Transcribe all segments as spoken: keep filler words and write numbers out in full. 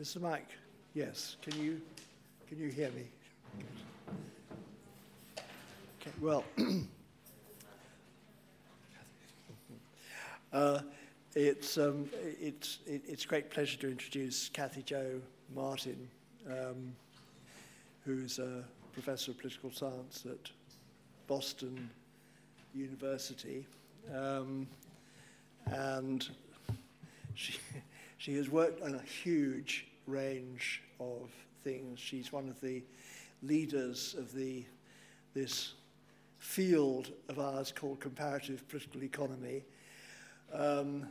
Is the mic? Yes. Can you can you hear me? Okay. Well, uh, it's um, it's it's a great pleasure to introduce Kathy Jo Martin, um, who's a professor of political science at Boston University, um, and she she has worked on a huge range of things. She's one of the leaders of the this field of ours called comparative political economy. Um,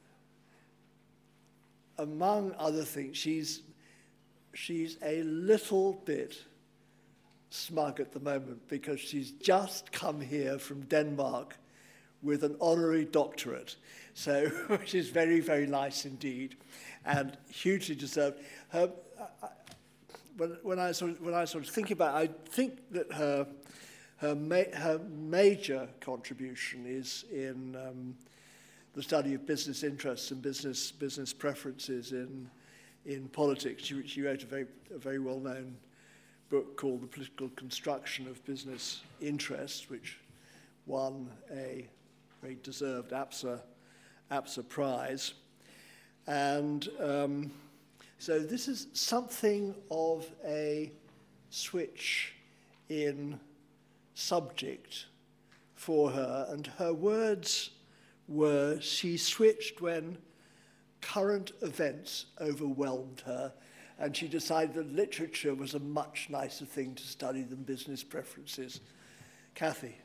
among other things, she's she's a little bit smug at the moment because she's just come here from Denmark with an honorary doctorate, so which is very, very nice indeed, and hugely deserved. Her, uh, when, when I sort of, when I sort of think about it, I think that her her ma- her major contribution is in um, the study of business interests and business business preferences in in politics. She, she wrote a very a very well known book called The Political Construction of Business Interests, which won a very deserved APSA, APSA prize. And um, so this is something of a switch in subject for her, and her words were she switched when current events overwhelmed her, and she decided that literature was a much nicer thing to study than business preferences. Kathy.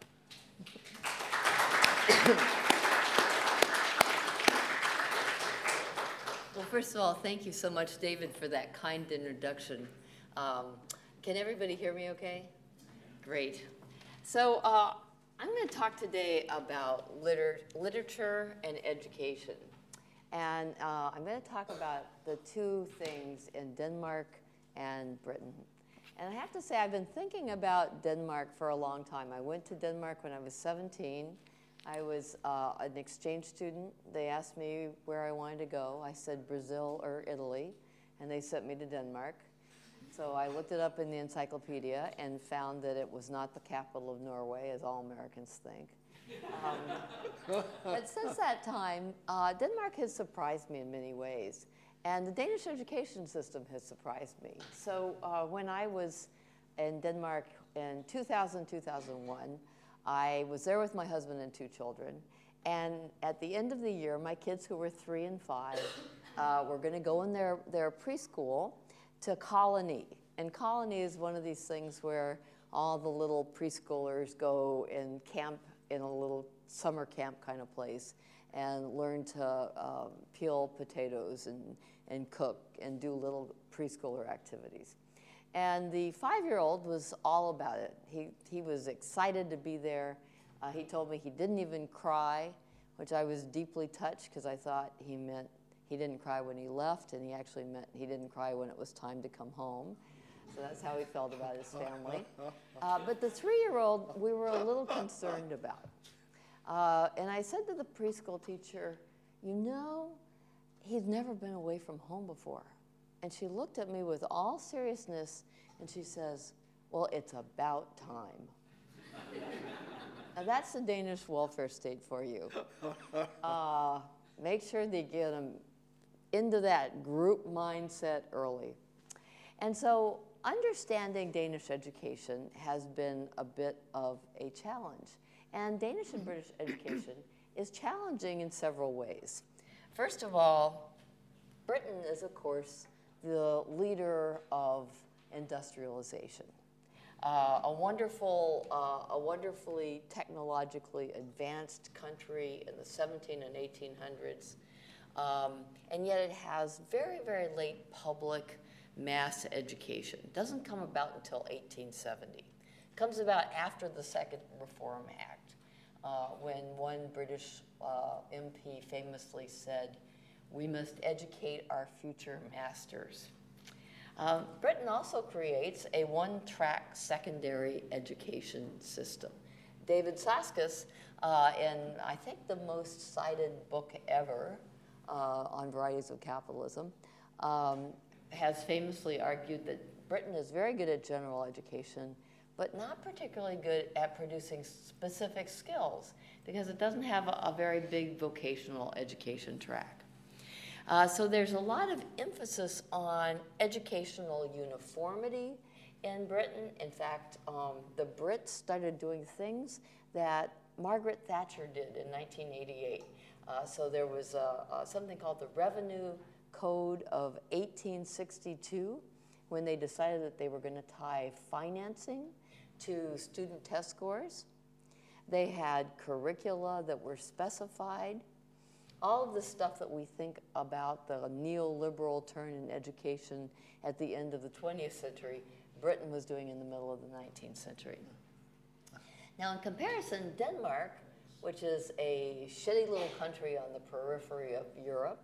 Well, first of all, thank you so much, David, for that kind introduction. Um, can everybody hear me okay? Great. So uh, I'm going to talk today about liter- literature and education. And uh, I'm going to talk about the two things in Denmark and Britain. And I have to say, I've been thinking about Denmark for a long time. I went to Denmark when I was seventeen. I was uh, an exchange student. They asked me where I wanted to go. I said Brazil or Italy, and they sent me to Denmark. So I looked it up in the encyclopedia and found that it was not the capital of Norway, as all Americans think. Um, but since that time, uh, Denmark has surprised me in many ways. And the Danish education system has surprised me. So uh, when I was in Denmark in two thousand, two thousand one, I was there with my husband and two children. And at the end of the year, my kids, who were three and five, uh, were going to go in their, their preschool to Colony. And Colony is one of these things where all the little preschoolers go and camp in a little summer camp kind of place and learn to um, peel potatoes and, and cook and do little preschooler activities. And the five-year-old was all about it. He, he was excited to be there. Uh, he told me he didn't even cry, which I was deeply touched because I thought he meant he didn't cry when he left, and he actually meant he didn't cry when it was time to come home. So that's how he felt about his family. Uh, but the three-year-old, we were a little concerned about. Uh, and I said to the preschool teacher, you know, he's never been away from home before. And she looked at me with all seriousness, and she says, well, it's about time. Now, that's the Danish welfare state for you. Uh, make sure they get them into that group mindset early. And so understanding Danish education has been a bit of a challenge. And Danish and British education is challenging in several ways. First of all, Britain is, of course, the leader of industrialization. Uh, a wonderful, uh, a wonderfully technologically advanced country in the seventeen and eighteen hundreds, um, and yet it has very, very late public mass education. It doesn't come about until eighteen seventy. It comes about after the Second Reform Act, uh, when one British uh, M P famously said, we must educate our future masters. Um, Britain also creates a one-track secondary education system. David Saskis, uh, in I think the most cited book ever uh, on varieties of capitalism, um, has famously argued that Britain is very good at general education, but not particularly good at producing specific skills because it doesn't have a, a very big vocational education track. Uh, so there's a lot of emphasis on educational uniformity in Britain. In fact, um, the Brits started doing things that Margaret Thatcher did in nineteen eighty-eight. Uh, so there was uh, uh, something called the Revenue Code of eighteen sixty-two, when they decided that they were going to tie financing to student test scores. They had curricula that were specified. All of the stuff that we think about the neoliberal turn in education at the end of the twentieth century, Britain was doing in the middle of the nineteenth century. Now, in comparison, Denmark, which is a shitty little country on the periphery of Europe,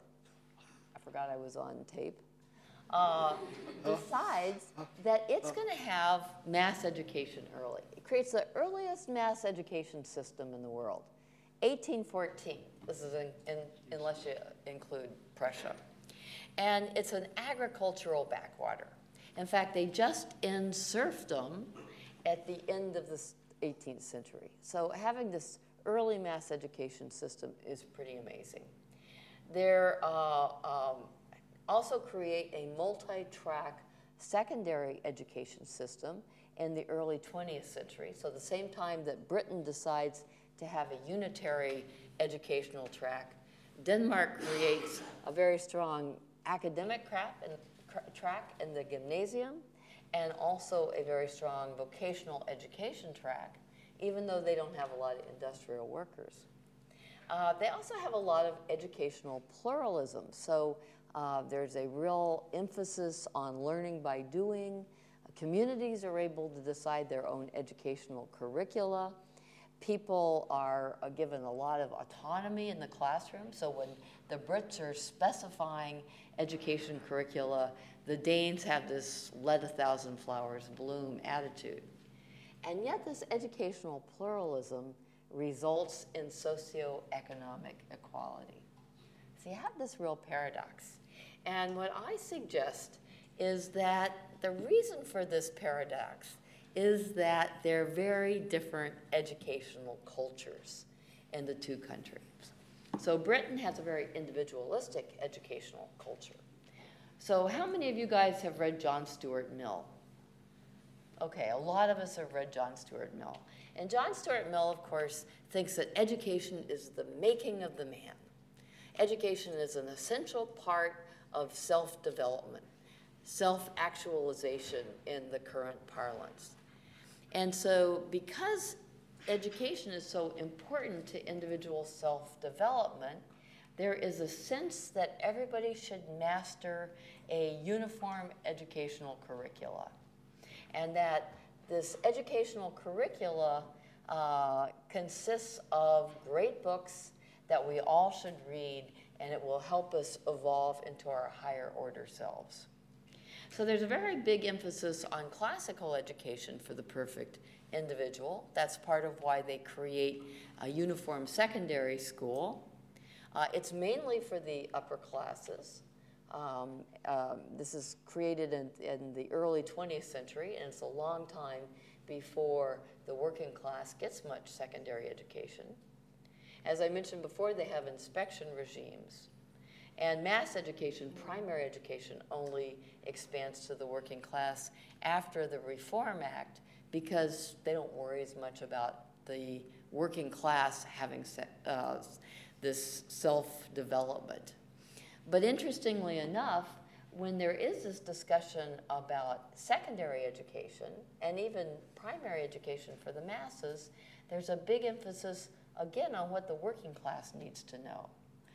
I forgot I was on tape, uh, decides that it's going to have mass education early. It creates the earliest mass education system in the world, eighteen fourteen. This is in, in, unless you include Prussia. And it's an agricultural backwater. In fact, they just end serfdom at the end of the eighteenth century. So having this early mass education system is pretty amazing. They're uh, um, also create a multi-track secondary education system in the early twentieth century. So the same time that Britain decides to have a unitary educational track, Denmark creates a very strong academic track in, track in the gymnasium and also a very strong vocational education track, even though they don't have a lot of industrial workers. Uh, they also have a lot of educational pluralism. So uh, there's a real emphasis on learning by doing. Communities are able to decide their own educational curricula. People are uh, given a lot of autonomy in the classroom. So when the Brits are specifying education curricula, the Danes have this let a thousand flowers bloom attitude. And yet this educational pluralism results in socioeconomic equality. So you have this real paradox. And what I suggest is that the reason for this paradox is that they're very different educational cultures in the two countries. So Britain has a very individualistic educational culture. So how many of you guys have read John Stuart Mill? Okay, a lot of us have read John Stuart Mill. And John Stuart Mill, of course, thinks that education is the making of the man. Education is an essential part of self-development, self-actualization in the current parlance. And so because education is so important to individual self-development, there is a sense that everybody should master a uniform educational curricula. And that this educational curricula uh, consists of great books that we all should read, and it will help us evolve into our higher order selves. So there's a very big emphasis on classical education for the perfect individual. That's part of why they create a uniform secondary school. Uh, it's mainly for the upper classes. Um, um, this is created in, in the early twentieth century, and it's a long time before the working class gets much secondary education. As I mentioned before, they have inspection regimes. And mass education, primary education, only expands to the working class after the Reform Act because they don't worry as much about the working class having uh, this self-development. But interestingly enough, when there is this discussion about secondary education and even primary education for the masses, there's a big emphasis, again, on what the working class needs to know.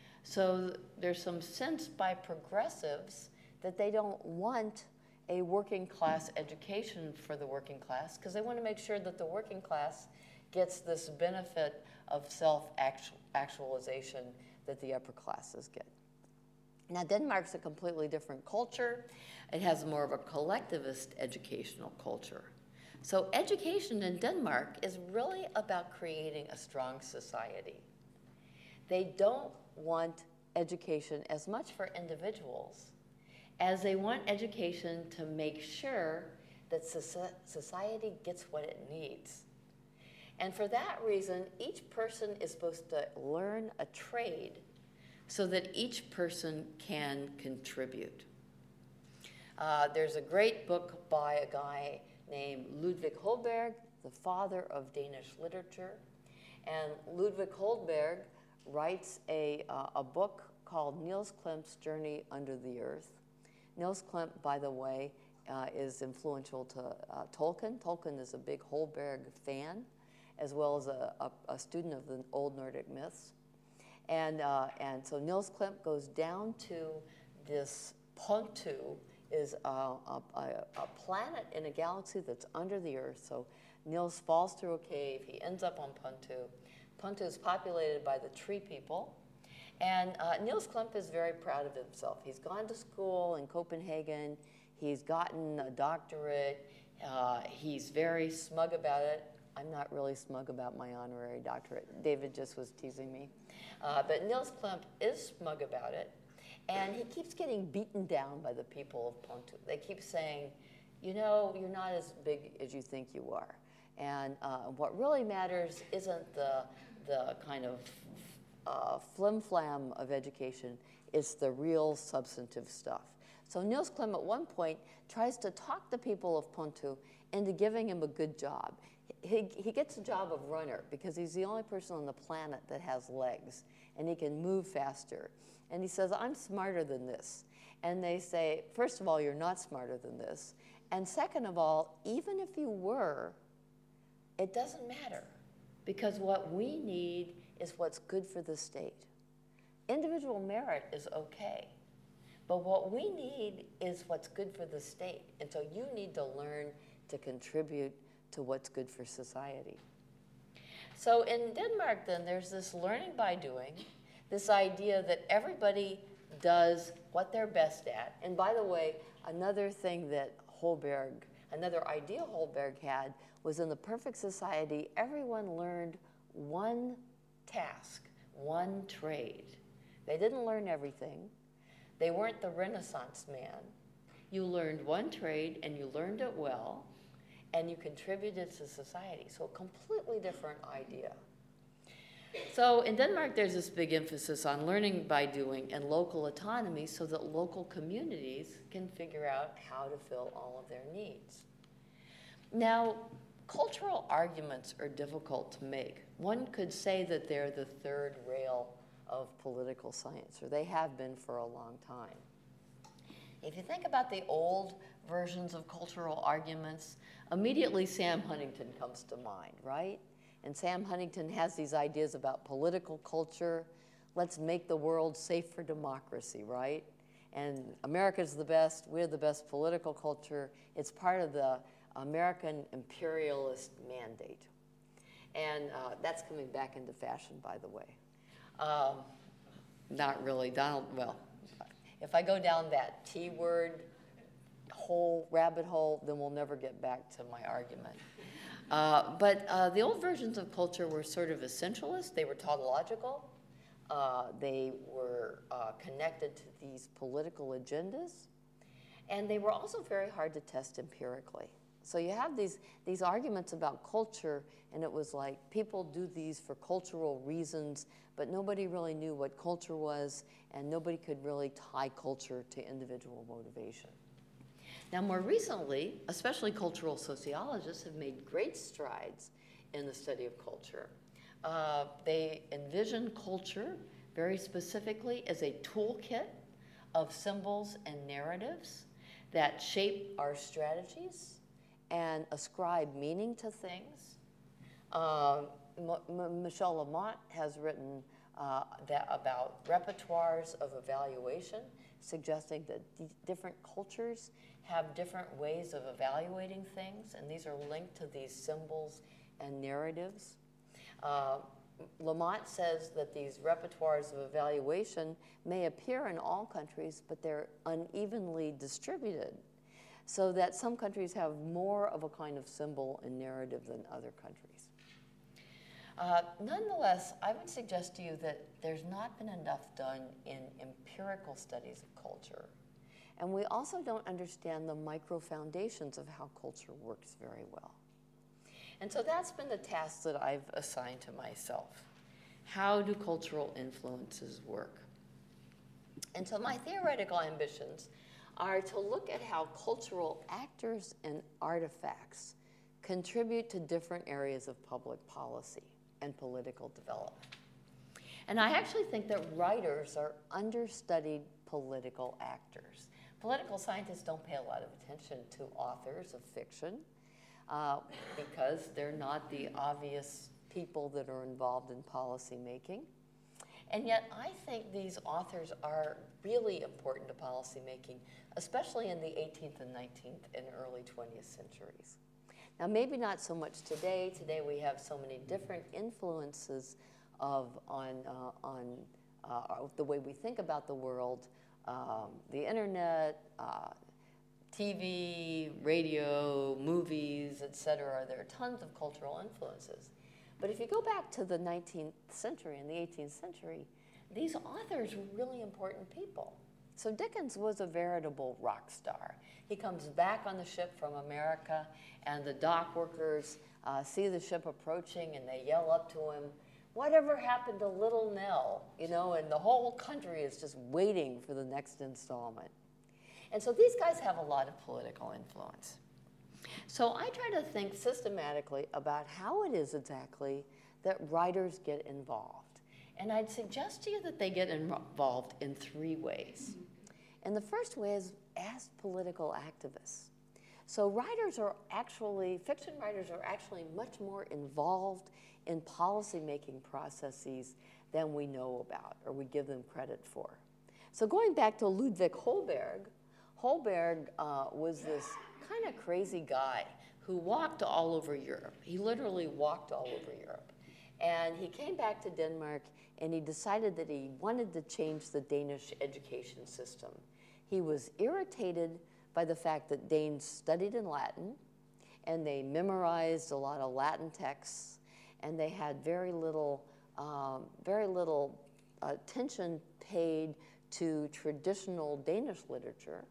So there's some sense by progressives that they don't want a working class education for the working class because they want to make sure that the working class gets this benefit of self-actualization that the upper classes get. Now, Denmark's a completely different culture. It has more of a collectivist educational culture. So education in Denmark is really about creating a strong society. They don't want education as much for individuals as they want education to make sure that society gets what it needs. And for that reason, each person is supposed to learn a trade so that each person can contribute. Uh, there's a great book by a guy named Ludwig Holberg, the father of Danish literature. And Ludwig Holberg writes a, uh, a book called Niels Klemt's Journey Under the Earth. Niels Klemt, by the way, uh, is influential to uh, Tolkien. Tolkien is a big Holberg fan, as well as a, a, a student of the old Nordic myths. And, uh, and so Niels Klemt goes down to this Pontu, is a, a, a planet in a galaxy that's under the Earth. So Niels falls through a cave. He ends up on Pontu. Pontu is populated by the tree people. And uh, Niels Klemt is very proud of himself. He's gone to school in Copenhagen. He's gotten a doctorate. Uh, he's very smug about it. I'm not really smug about my honorary doctorate. David just was teasing me. Uh, but Niels Klemt is smug about it. And he keeps getting beaten down by the people of Pontu. They keep saying, you know, you're not as big as you think you are. And uh, what really matters isn't the, the kind of uh, flim-flam of education, it's the real substantive stuff. So Niels Klemt at one point tries to talk the people of Pontu into giving him a good job. He, he gets a job of runner because he's the only person on the planet that has legs and he can move faster. And he says, I'm smarter than this. And they say, first of all, you're not smarter than this. And second of all, even if you were, it doesn't matter because what we need is what's good for the state. Individual merit is okay, but what we need is what's good for the state. And so you need to learn to contribute to what's good for society. So in Denmark, then, there's this learning by doing, this idea that everybody does what they're best at. And by the way, another thing that Holberg, another idea Holberg had was in the perfect society, everyone learned one task, one trade. They didn't learn everything. They weren't the Renaissance man. You learned one trade and you learned it well and you contributed to society. So a completely different idea. So in Denmark, there's this big emphasis on learning by doing and local autonomy so that local communities can figure out how to fill all of their needs. Now, cultural arguments are difficult to make. One could say that they're the third rail of political science, or they have been for a long time. If you think about the old versions of cultural arguments, immediately Sam Huntington comes to mind, right? And Sam Huntington has these ideas about political culture. Let's make the world safe for democracy, right? And America's the best, we're the best political culture. It's part of the American imperialist mandate. And uh, that's coming back into fashion, by the way. Um, not really, Donald, well, if I go down that T word hole, rabbit hole, then we'll never get back to my argument. Uh, but uh, the old versions of culture were sort of essentialist. They were tautological. Uh, they were uh, connected to these political agendas. And they were also very hard to test empirically. So you have these, these arguments about culture, and it was like people do these for cultural reasons, but nobody really knew what culture was, and nobody could really tie culture to individual motivation. Now, more recently, especially cultural sociologists have made great strides in the study of culture. Uh, they envision culture very specifically as a toolkit of symbols and narratives that shape our strategies and ascribe meaning to things. Uh, M- M- Michel Lamont has written uh, that about repertoires of evaluation, suggesting that d- different cultures have different ways of evaluating things, and these are linked to these symbols and narratives. Uh, Lamont says that these repertoires of evaluation may appear in all countries, but they're unevenly distributed, so that some countries have more of a kind of symbol and narrative than other countries. Uh, nonetheless, I would suggest to you that there's not been enough done in empirical studies of culture. And we also don't understand the micro foundations of how culture works very well. And so that's been the task that I've assigned to myself. How do cultural influences work? And so my theoretical ambitions are to look at how cultural actors and artifacts contribute to different areas of public policy and political development. And I actually think that writers are understudied political actors. Political scientists don't pay a lot of attention to authors of fiction uh, because they're not the obvious people that are involved in policy making. And yet I think these authors are really important to policy making, especially in the eighteenth and nineteenth and early twentieth centuries. Now, maybe not so much today. Today we have so many different influences of on, uh, on uh, the way we think about the world, um, the internet, uh, T V, radio, movies, et cetera. There are tons of cultural influences. But if you go back to the nineteenth century and the eighteenth century, these authors were really important people. So Dickens was a veritable rock star. He comes back on the ship from America, and the dock workers uh, see the ship approaching, and they yell up to him, "Whatever happened to Little Nell?" You know, and the whole country is just waiting for the next installment. And so these guys have a lot of political influence. So I try to think systematically about how it is exactly that writers get involved. And I'd suggest to you that they get involved in three ways. And the first way is as political activists. So writers are actually, fiction writers are actually much more involved in policy-making processes than we know about or we give them credit for. So going back to Ludwig Holberg, Holberg uh, was this kind of crazy guy who walked all over Europe. He literally walked all over Europe. And he came back to Denmark and he decided that he wanted to change the Danish education system. He was irritated by the fact that Danes studied in Latin and they memorized a lot of Latin texts and they had very little, um, very little attention paid to traditional Danish literature.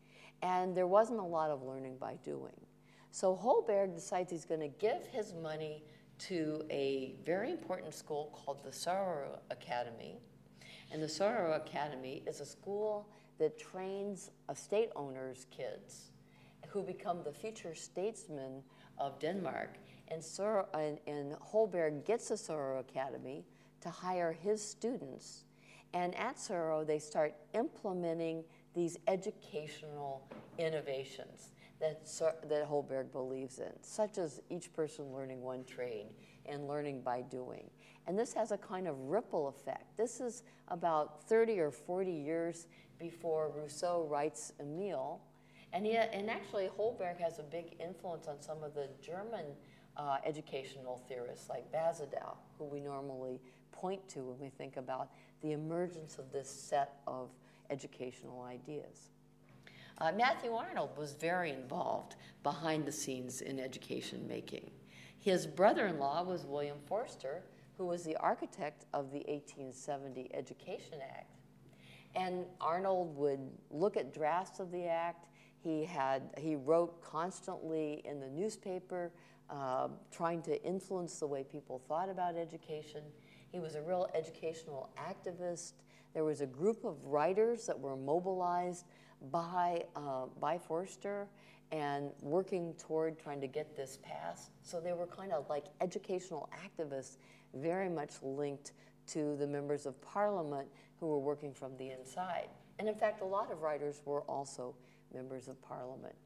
And there wasn't a lot of learning by doing. So Holberg decides he's going to give his money to a very important school called the Sorø Academy. And the Sorø Academy is a school that trains estate owners' kids who become the future statesmen of Denmark. And, Sorø, and, and Holberg gets the Sorø Academy to hire his students. And at Sorø, they start implementing these educational innovations that, that Holberg believes in, such as each person learning one trade and learning by doing. And this has a kind of ripple effect. This is about thirty or forty years before Rousseau writes Emile. And, he, and actually, Holberg has a big influence on some of the German uh, educational theorists like Basedow, who we normally point to when we think about the emergence of this set of educational ideas. Uh, Matthew Arnold was very involved behind the scenes in education making. His brother-in-law was William Forster, who was the architect of the eighteen seventy Education Act. And Arnold would look at drafts of the act. He, had, he wrote constantly in the newspaper, uh, trying to influence the way people thought about education. He was a real educational activist. There was a group of writers that were mobilized by, uh, by Forster and working toward trying to get this passed. So they were kind of like educational activists, very much linked to the members of parliament who were working from the inside. And in fact, a lot of writers were also members of parliament.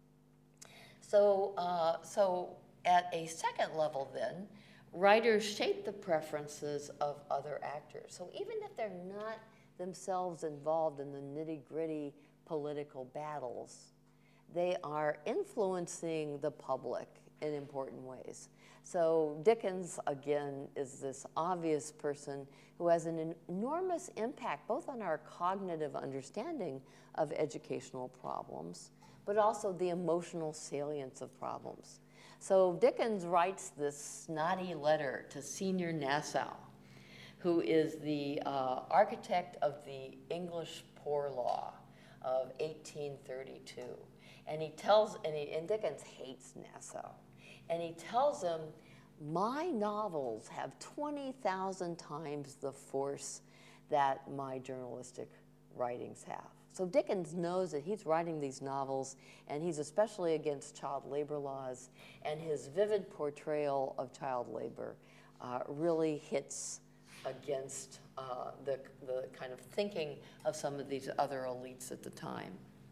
So, uh, so at a second level then, writers shape the preferences of other actors. So even if they're not themselves involved in the nitty-gritty political battles, they are influencing the public in important ways. So Dickens, again, is this obvious person who has an enormous impact both on our cognitive understanding of educational problems, but also the emotional salience of problems. So Dickens writes this snotty letter to Senior Nassau, who is the uh, architect of the English Poor Law of eighteen eighteen thirty-two. And he tells, and, he, and Dickens hates Nassau. And he tells him, my novels have twenty thousand times the force that my journalistic writings have. So Dickens knows that he's writing these novels, and he's especially against child labor laws, and his vivid portrayal of child labor uh, really hits against uh, the, the kind of thinking of some of these other elites at the time.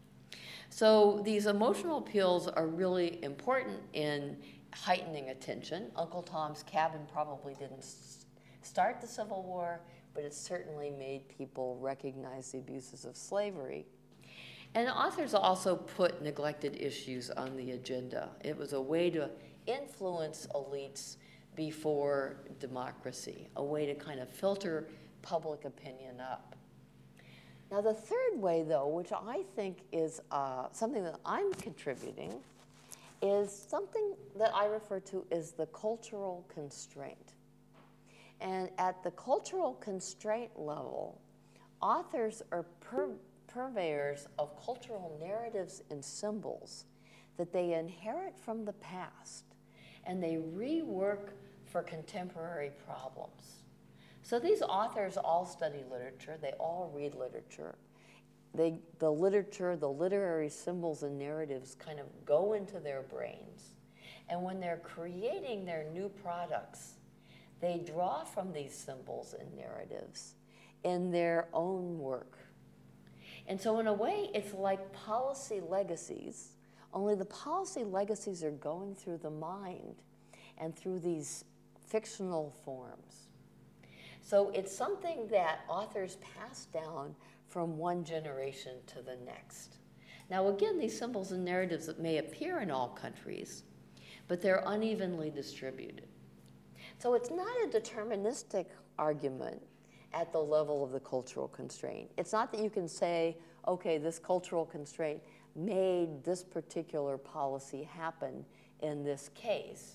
So these emotional appeals are really important in heightening attention. Uncle Tom's Cabin probably didn't s- start the Civil War, but it certainly made people recognize the abuses of slavery. And authors also put neglected issues on the agenda. It was a way to influence elites before democracy, a way to kind of filter public opinion up. Now, the third way, though, which I think is uh, something that I'm contributing, is something that I refer to as the cultural constraint. And at the cultural constraint level, authors are pur- purveyors of cultural narratives and symbols that they inherit from the past, and they rework for contemporary problems. So these authors all study literature, they all read literature. They, the literature, the literary symbols and narratives kind of go into their brains. And when they're creating their new products, they draw from these symbols and narratives in their own work. And so in a way, it's like policy legacies, only the policy legacies are going through the mind and through these fictional forms. So it's something that authors pass down from one generation to the next. Now again, these symbols and narratives that may appear in all countries, but they're unevenly distributed. So it's not a deterministic argument at the level of the cultural constraint. It's not that you can say, okay, this cultural constraint made this particular policy happen in this case.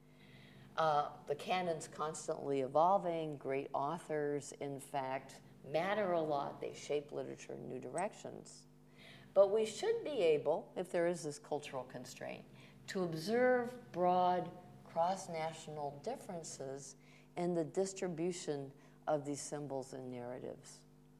Uh, the canon's constantly evolving. Great authors, in fact, matter a lot. They shape literature in new directions. But we should be able, if there is this cultural constraint, to observe broad cross-national differences in the distribution of these symbols and narratives.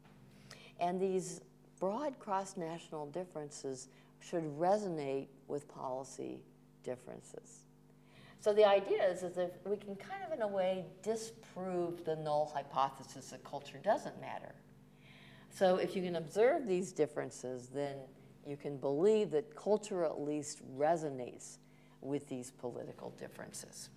And these broad cross-national differences should resonate with policy differences. So the idea is, is that we can kind of, in a way, disprove the null hypothesis that culture doesn't matter. So if you can observe these differences, then you can believe that culture at least resonates with these political differences.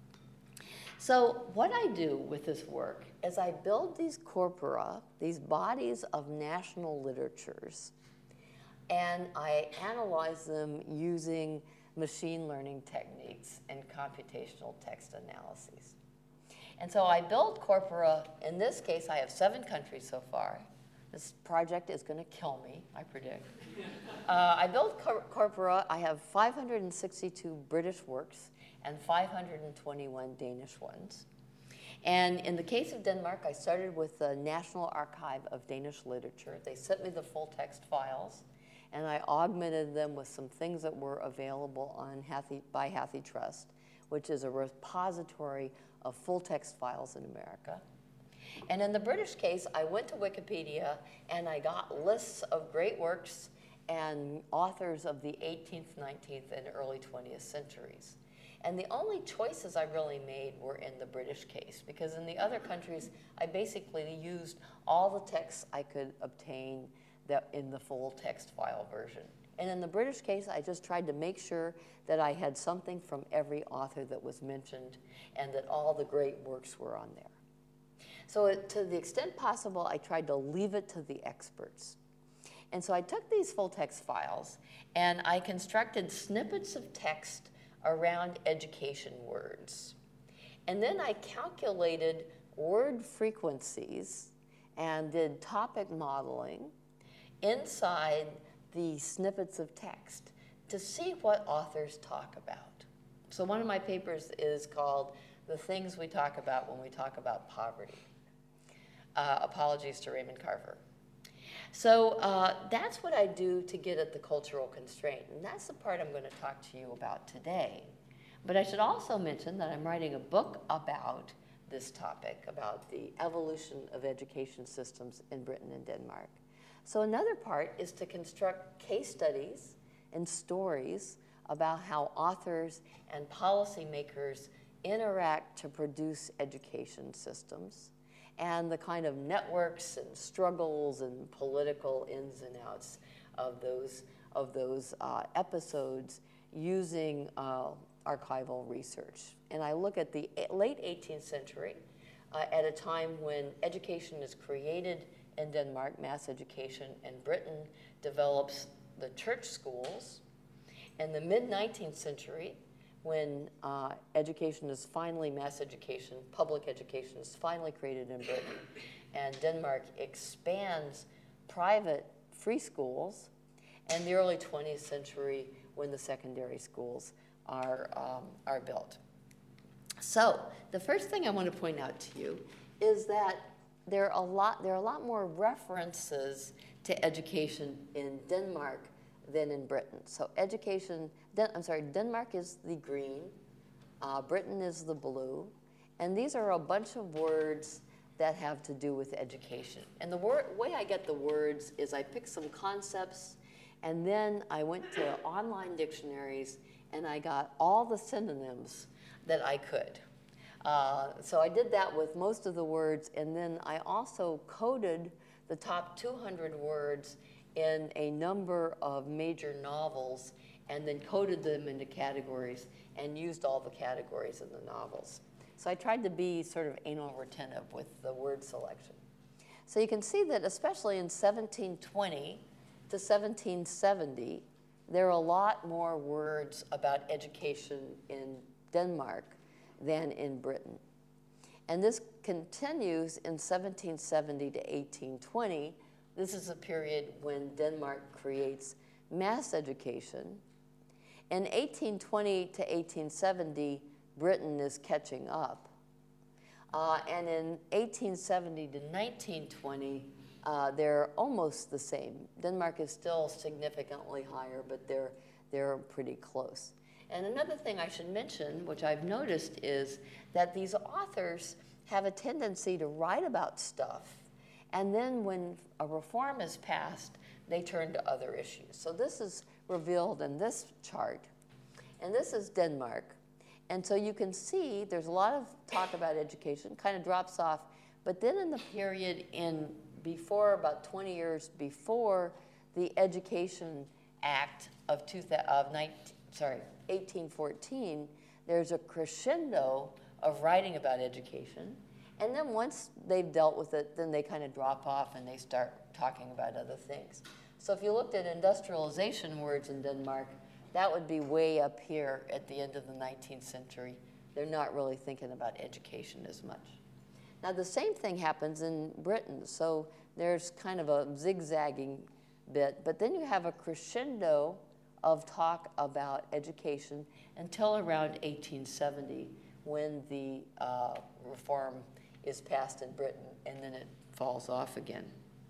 So what I do with this work is I build these corpora, these bodies of national literatures, and I analyze them using machine learning techniques and computational text analyses. And so I build corpora. In this case, I have seven countries so far. This project is going to kill me, I predict. uh, I built cor- corpora. I have five hundred sixty-two British works and five hundred twenty-one Danish ones. And in the case of Denmark, I started with the National Archive of Danish Literature. They sent me the full text files, and I augmented them with some things that were available on Hathy, by HathiTrust, which is a repository of full text files in America. And in the British case, I went to Wikipedia and I got lists of great works and authors of the eighteenth, nineteenth, and early twentieth centuries. And the only choices I really made were in the British case, because in the other countries, I basically used all the texts I could obtain that in the full text file version. And in the British case, I just tried to make sure that I had something from every author that was mentioned and that all the great works were on there. So it, to the extent possible, I tried to leave it to the experts. And so I took these full text files and I constructed snippets of text around education words. And then I calculated word frequencies and did topic modeling inside the snippets of text to see what authors talk about. So one of my papers is called The Things We Talk About When We Talk About Poverty. Uh, apologies to Raymond Carver. So uh, that's what I do to get at the cultural constraint, and that's the part I'm going to talk to you about today. But I should also mention that I'm writing a book about this topic, about the evolution of education systems in Britain and Denmark. So another part is to construct case studies and stories about how authors and policymakers interact to produce education systems, and the kind of networks and struggles and political ins and outs of those, of those uh, episodes using uh, archival research. And I look at the late eighteenth century uh, at a time when education is created in Denmark, mass education, and Britain develops the church schools. In the mid nineteenth century, when uh, education is finally, mass education, public education is finally created in Britain, and Denmark expands private free schools, and the early twentieth century when the secondary schools are, um, are built. So the first thing I want to point out to you is that there are a lot, there are a lot more references to education in Denmark than in Britain. So education, Den I'm sorry, Denmark is the green, uh, Britain is the blue, and these are a bunch of words that have to do with education. And the word, way I get the words is I pick some concepts, and then I went to online dictionaries, and I got all the synonyms that I could. Uh, so I did that with most of the words, and then I also coded the top two hundred words in a number of major novels, and then coded them into categories and used all the categories in the novels. So I tried to be sort of anal retentive with the word selection. So you can see that especially in seventeen twenty to seventeen seventy, there are a lot more words about education in Denmark than in Britain. And this continues in seventeen seventy to eighteen twenty. This is a period when Denmark creates mass education. In eighteen twenty to eighteen seventy, Britain is catching up. Uh, and in eighteen seventy to nineteen twenty, uh, they're almost the same. Denmark is still significantly higher, but they're, they're pretty close. And another thing I should mention, which I've noticed, is that these authors have a tendency to write about stuff, and then when a reform is passed, they turn to other issues. So this is revealed in this chart. And this is Denmark. And so you can see there's a lot of talk about education, kind of drops off. But then in the period in before, about twenty years before the Education Act of, two, of nineteen, sorry, eighteen fourteen, there's a crescendo of writing about education. And then once they've dealt with it, then they kind of drop off and they start talking about other things. So if you looked at industrialization words in Denmark, that would be way up here at the end of the nineteenth century. They're not really thinking about education as much. Now the same thing happens in Britain. So there's kind of a zigzagging bit, but then you have a crescendo of talk about education until around eighteen seventy, when the uh, reform is passed in Britain, and then it falls off again.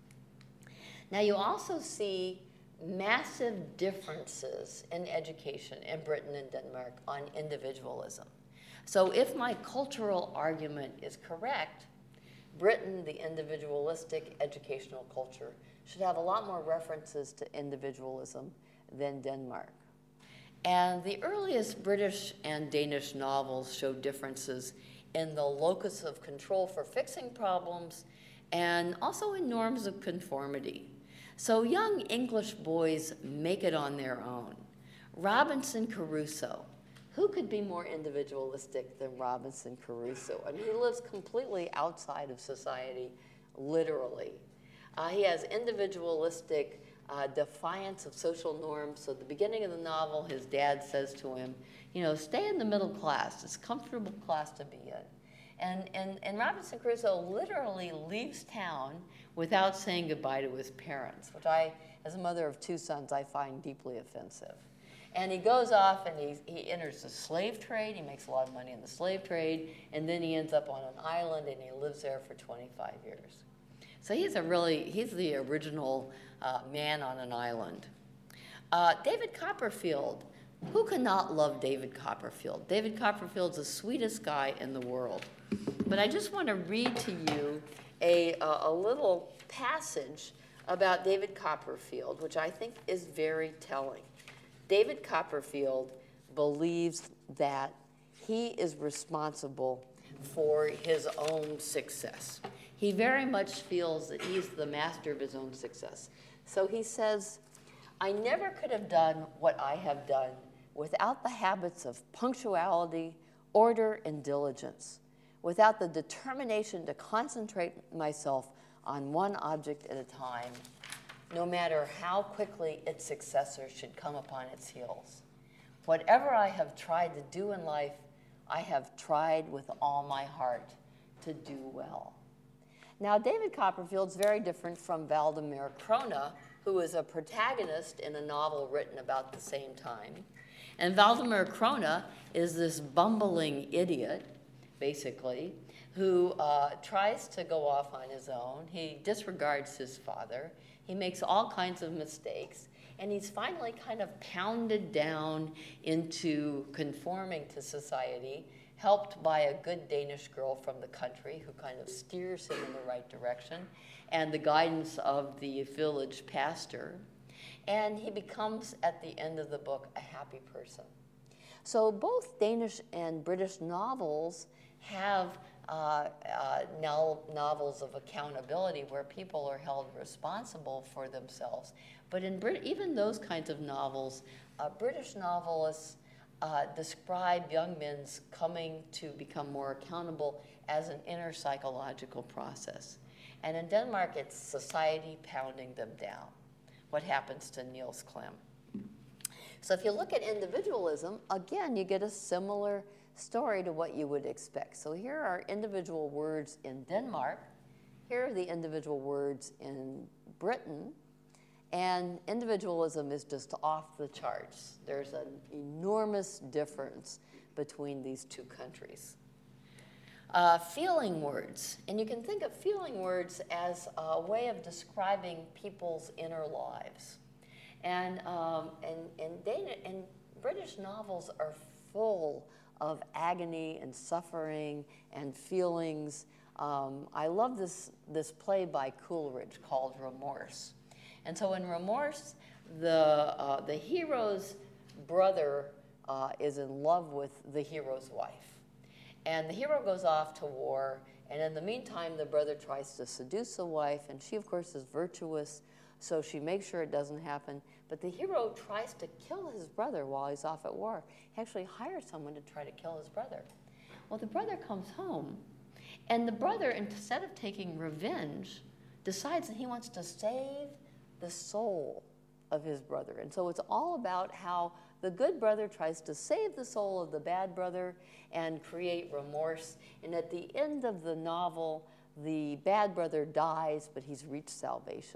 Now you also see massive differences in education in Britain and Denmark on individualism. So if my cultural argument is correct, Britain, the individualistic educational culture, should have a lot more references to individualism than Denmark. And the earliest British and Danish novels show differences in the locus of control for fixing problems and also in norms of conformity. So young English boys make it on their own. Robinson Crusoe. Who could be more individualistic than Robinson Crusoe? I mean, he lives completely outside of society, literally. Uh, he has individualistic Uh, defiance of social norms. So at the beginning of the novel, his dad says to him, you know, stay in the middle class. It's a comfortable class to be in. And, and, and Robinson Crusoe literally leaves town without saying goodbye to his parents, which I, as a mother of two sons, I find deeply offensive. And he goes off and he, he enters the slave trade. He makes a lot of money in the slave trade. And then he ends up on an island and he lives there for twenty-five years. So he's a really, he's the original uh, man on an island. Uh, David Copperfield. Who cannot love David Copperfield? David Copperfield's the sweetest guy in the world. But I just want to read to you a, a, a little passage about David Copperfield, which I think is very telling. David Copperfield believes that he is responsible for his own success. He very much feels that he's the master of his own success. So he says, I never could have done what I have done without the habits of punctuality, order, and diligence, without the determination to concentrate myself on one object at a time, no matter how quickly its successor should come upon its heels. Whatever I have tried to do in life, I have tried with all my heart to do well. Now, David Copperfield's very different from Vladimir Krona, who is a protagonist in a novel written about the same time. And Vladimir Krona is this bumbling idiot, basically, who uh, tries to go off on his own. He disregards his father. He makes all kinds of mistakes. And he's finally kind of pounded down into conforming to society, helped by a good Danish girl from the country who kind of steers him in the right direction, and the guidance of the village pastor. And he becomes, at the end of the book, a happy person. So both Danish and British novels have uh, uh, no, novels of accountability where people are held responsible for themselves. But in Brit- even those kinds of novels, uh, British novelists uh, describe young men's coming to become more accountable as an inner psychological process. And in Denmark, it's society pounding them down. What happens to Niels Clem? So if you look at individualism, again, you get a similar story to what you would expect. So here are individual words in Denmark. Here are the individual words in Britain. And individualism is just off the charts. There's an enormous difference between these two countries. Uh, feeling words. And you can think of feeling words as a way of describing people's inner lives. And, um, and, and, Dana, and British novels are full of agony and suffering and feelings. Um, I love this, this play by Coleridge called Remorse. And so in Remorse, the, uh, the hero's brother uh, is in love with the hero's wife. And the hero goes off to war, and in the meantime, the brother tries to seduce the wife, and she, of course, is virtuous, so she makes sure it doesn't happen. But the hero tries to kill his brother while he's off at war. He actually hires someone to try to kill his brother. Well, the brother comes home, and the brother, instead of taking revenge, decides that he wants to save the soul of his brother. And so it's all about how the good brother tries to save the soul of the bad brother and create remorse. And at the end of the novel, the bad brother dies, but he's reached salvation.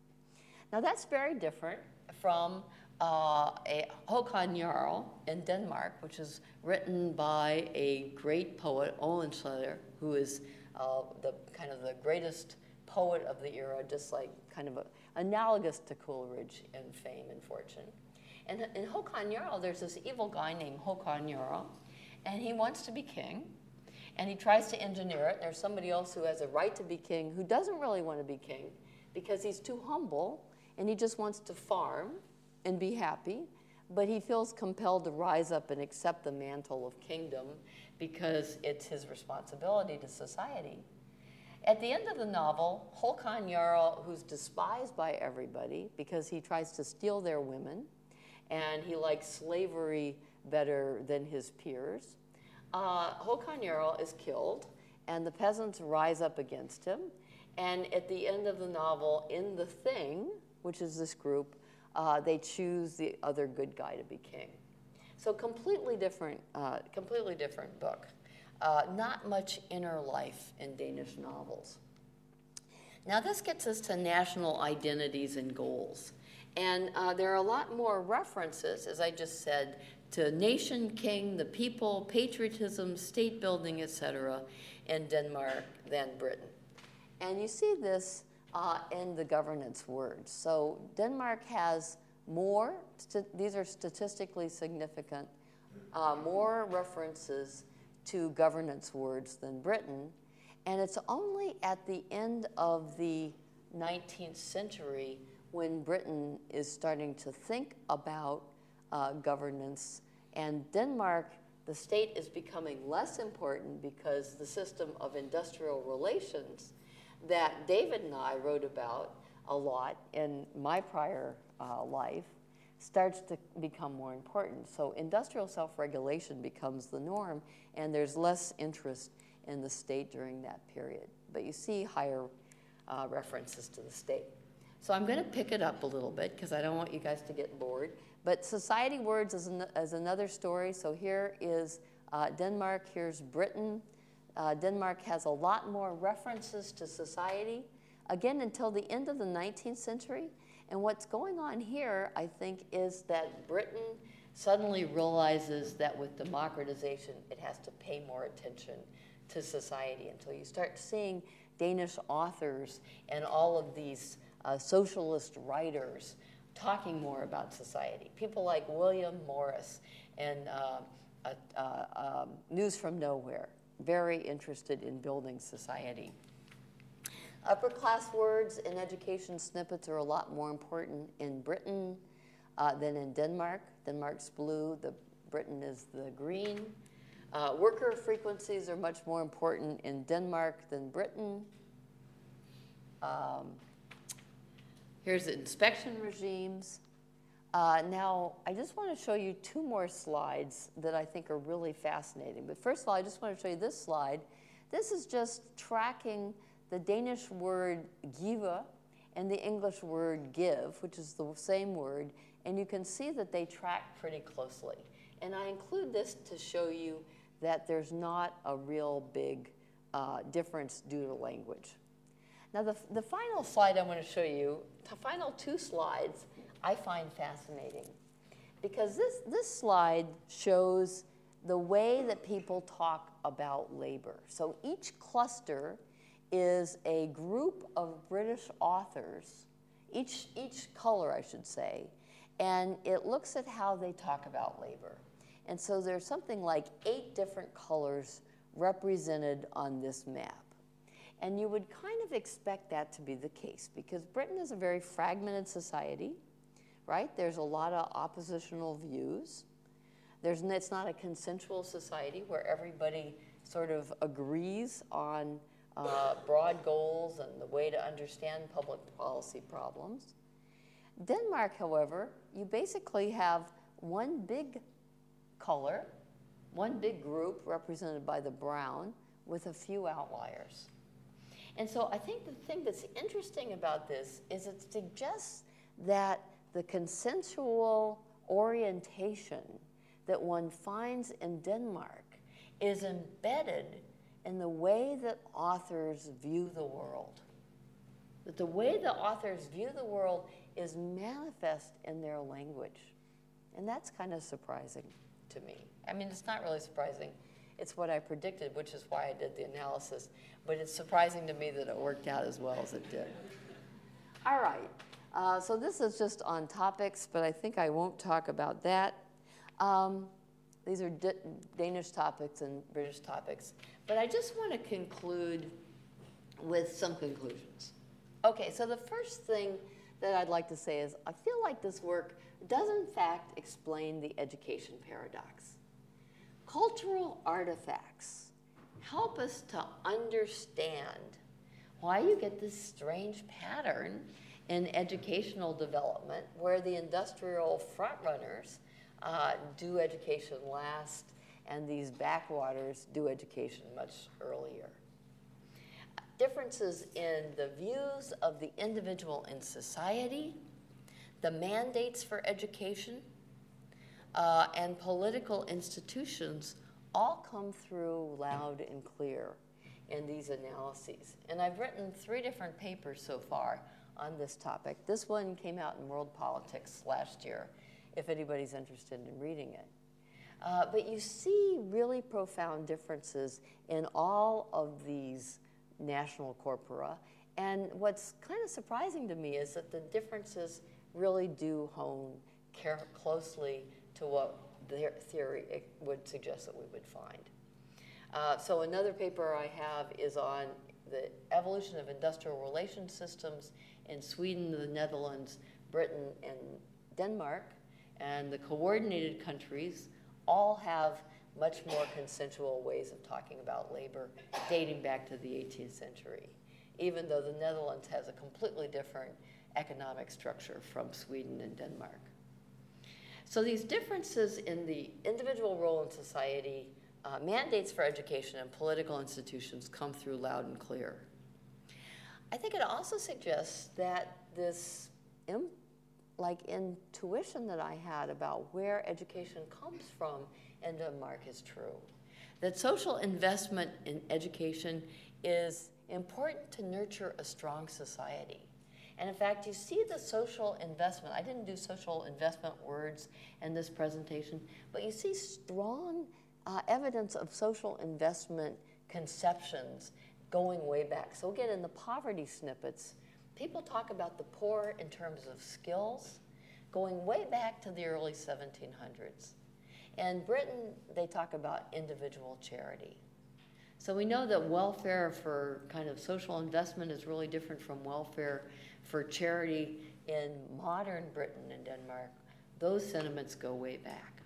Now that's very different from uh, a Håkon Jarl in Denmark, which is written by a great poet, Oehlenschlæger, who is uh, the kind of the greatest poet of the era, just like kind of a, analogous to Coleridge in fame and fortune. And in Håkon Jarl, there's this evil guy named Håkon Jarl, and he wants to be king, and he tries to engineer it. There's somebody else who has a right to be king who doesn't really want to be king because he's too humble, and he just wants to farm and be happy, but he feels compelled to rise up and accept the mantle of kingdom because it's his responsibility to society. At the end of the novel, Håkon Jarl, who's despised by everybody because he tries to steal their women, and he likes slavery better than his peers, uh, Håkon Jarl is killed, and the peasants rise up against him. And at the end of the novel, in The Thing, which is this group, uh, they choose the other good guy to be king. So completely different, uh, completely different book. Uh, not much inner life in Danish novels. Now this gets us to national identities and goals. And uh, there are a lot more references, as I just said, to nation, king, the people, patriotism, state building, et cetera, in Denmark than Britain. And you see this uh, in the governance words. So Denmark has more, these are statistically significant, uh, more references to governance words than Britain. And it's only at the end of the nineteenth century when Britain is starting to think about uh, governance. And Denmark, the state is becoming less important because the system of industrial relations that David and I wrote about a lot in my prior uh, life starts to become more important. So industrial self-regulation becomes the norm, and there's less interest in the state during that period. But you see higher uh, references to the state. So I'm going to pick it up a little bit because I don't want you guys to get bored. But society words is, an, is another story. So here is uh, Denmark, here's Britain. Uh, Denmark has a lot more references to society, again, until the end of the nineteenth century. And what's going on here, I think, is that Britain suddenly realizes that with democratization, it has to pay more attention to society until you start seeing Danish authors and all of these uh, socialist writers talking more about society. People like William Morris and uh, uh, uh, um, News from Nowhere, very interested in building society. Upper class words in education snippets are a lot more important in Britain uh, than in Denmark. Denmark's blue, the Britain is the green. Uh, worker frequencies are much more important in Denmark than Britain. Um, here's the inspection regimes. Uh, now, I just want to show you two more slides that I think are really fascinating. But first of all, I just want to show you this slide. This is just tracking the Danish word give and the English word give, which is the same word, and you can see that they track pretty closely. And I include this to show you that there's not a real big uh, difference due to language. Now, the, the final slide I want to show you, the final two slides, I find fascinating because this, this slide shows the way that people talk about labor. So each cluster is a group of British authors, each, each color, I should say, and it looks at how they talk about labor. And so there's something like eight different colors represented on this map. And you would kind of expect that to be the case because Britain is a very fragmented society, right? There's a lot of oppositional views. There's, it's not a consensual society where everybody sort of agrees on uh, broad goals and the way to understand public policy problems. Denmark, however, you basically have one big color, one big group represented by the brown with a few outliers. And so I think the thing that's interesting about this is it suggests that the consensual orientation that one finds in Denmark is embedded in the way that authors view the world. That the way the authors view the world is manifest in their language. And that's kind of surprising to me. I mean, it's not really surprising. It's what I predicted, which is why I did the analysis. But it's surprising to me that it worked out as well as it did. All right. Uh, so this is just on topics, but I think I won't talk about that. Um, these are D- Danish topics and British topics. But I just want to conclude with some conclusions. Okay, so the first thing that I'd like to say is I feel like this work does in fact explain the education paradox. Cultural artifacts help us to understand why you get this strange pattern in educational development where the industrial frontrunners uh, do education last and these backwaters do education much earlier. Differences in the views of the individual in society, the mandates for education, uh, and political institutions all come through loud and clear in these analyses. And I've written three different papers so far on this topic. This one came out in World Politics last year, if anybody's interested in reading it. Uh, but you see really profound differences in all of these national corpora, And what's kind of surprising to me is that the differences really do hone care closely to what their theory would suggest that we would find. Uh, so another paper I have is on the evolution of industrial relation systems in Sweden, the Netherlands, Britain, and Denmark. And the coordinated countries all have much more consensual ways of talking about labor dating back to the eighteenth century, even though the Netherlands has a completely different economic structure from Sweden and Denmark. So these differences in the individual role in society, uh, mandates for education, and political institutions come through loud and clear. I think it also suggests that this im- like intuition that I had about where education comes from in Denmark is true. That social investment in education is important to nurture a strong society. And in fact, you see the social investment. I didn't do social investment words in this presentation, but you see strong uh, evidence of social investment conceptions going way back. So again, in the poverty snippets, people talk about the poor in terms of skills, going way back to the early seventeen hundreds. In Britain, they talk about individual charity. So we know that welfare for kind of social investment is really different from welfare for charity in modern Britain and Denmark. Those sentiments go way back.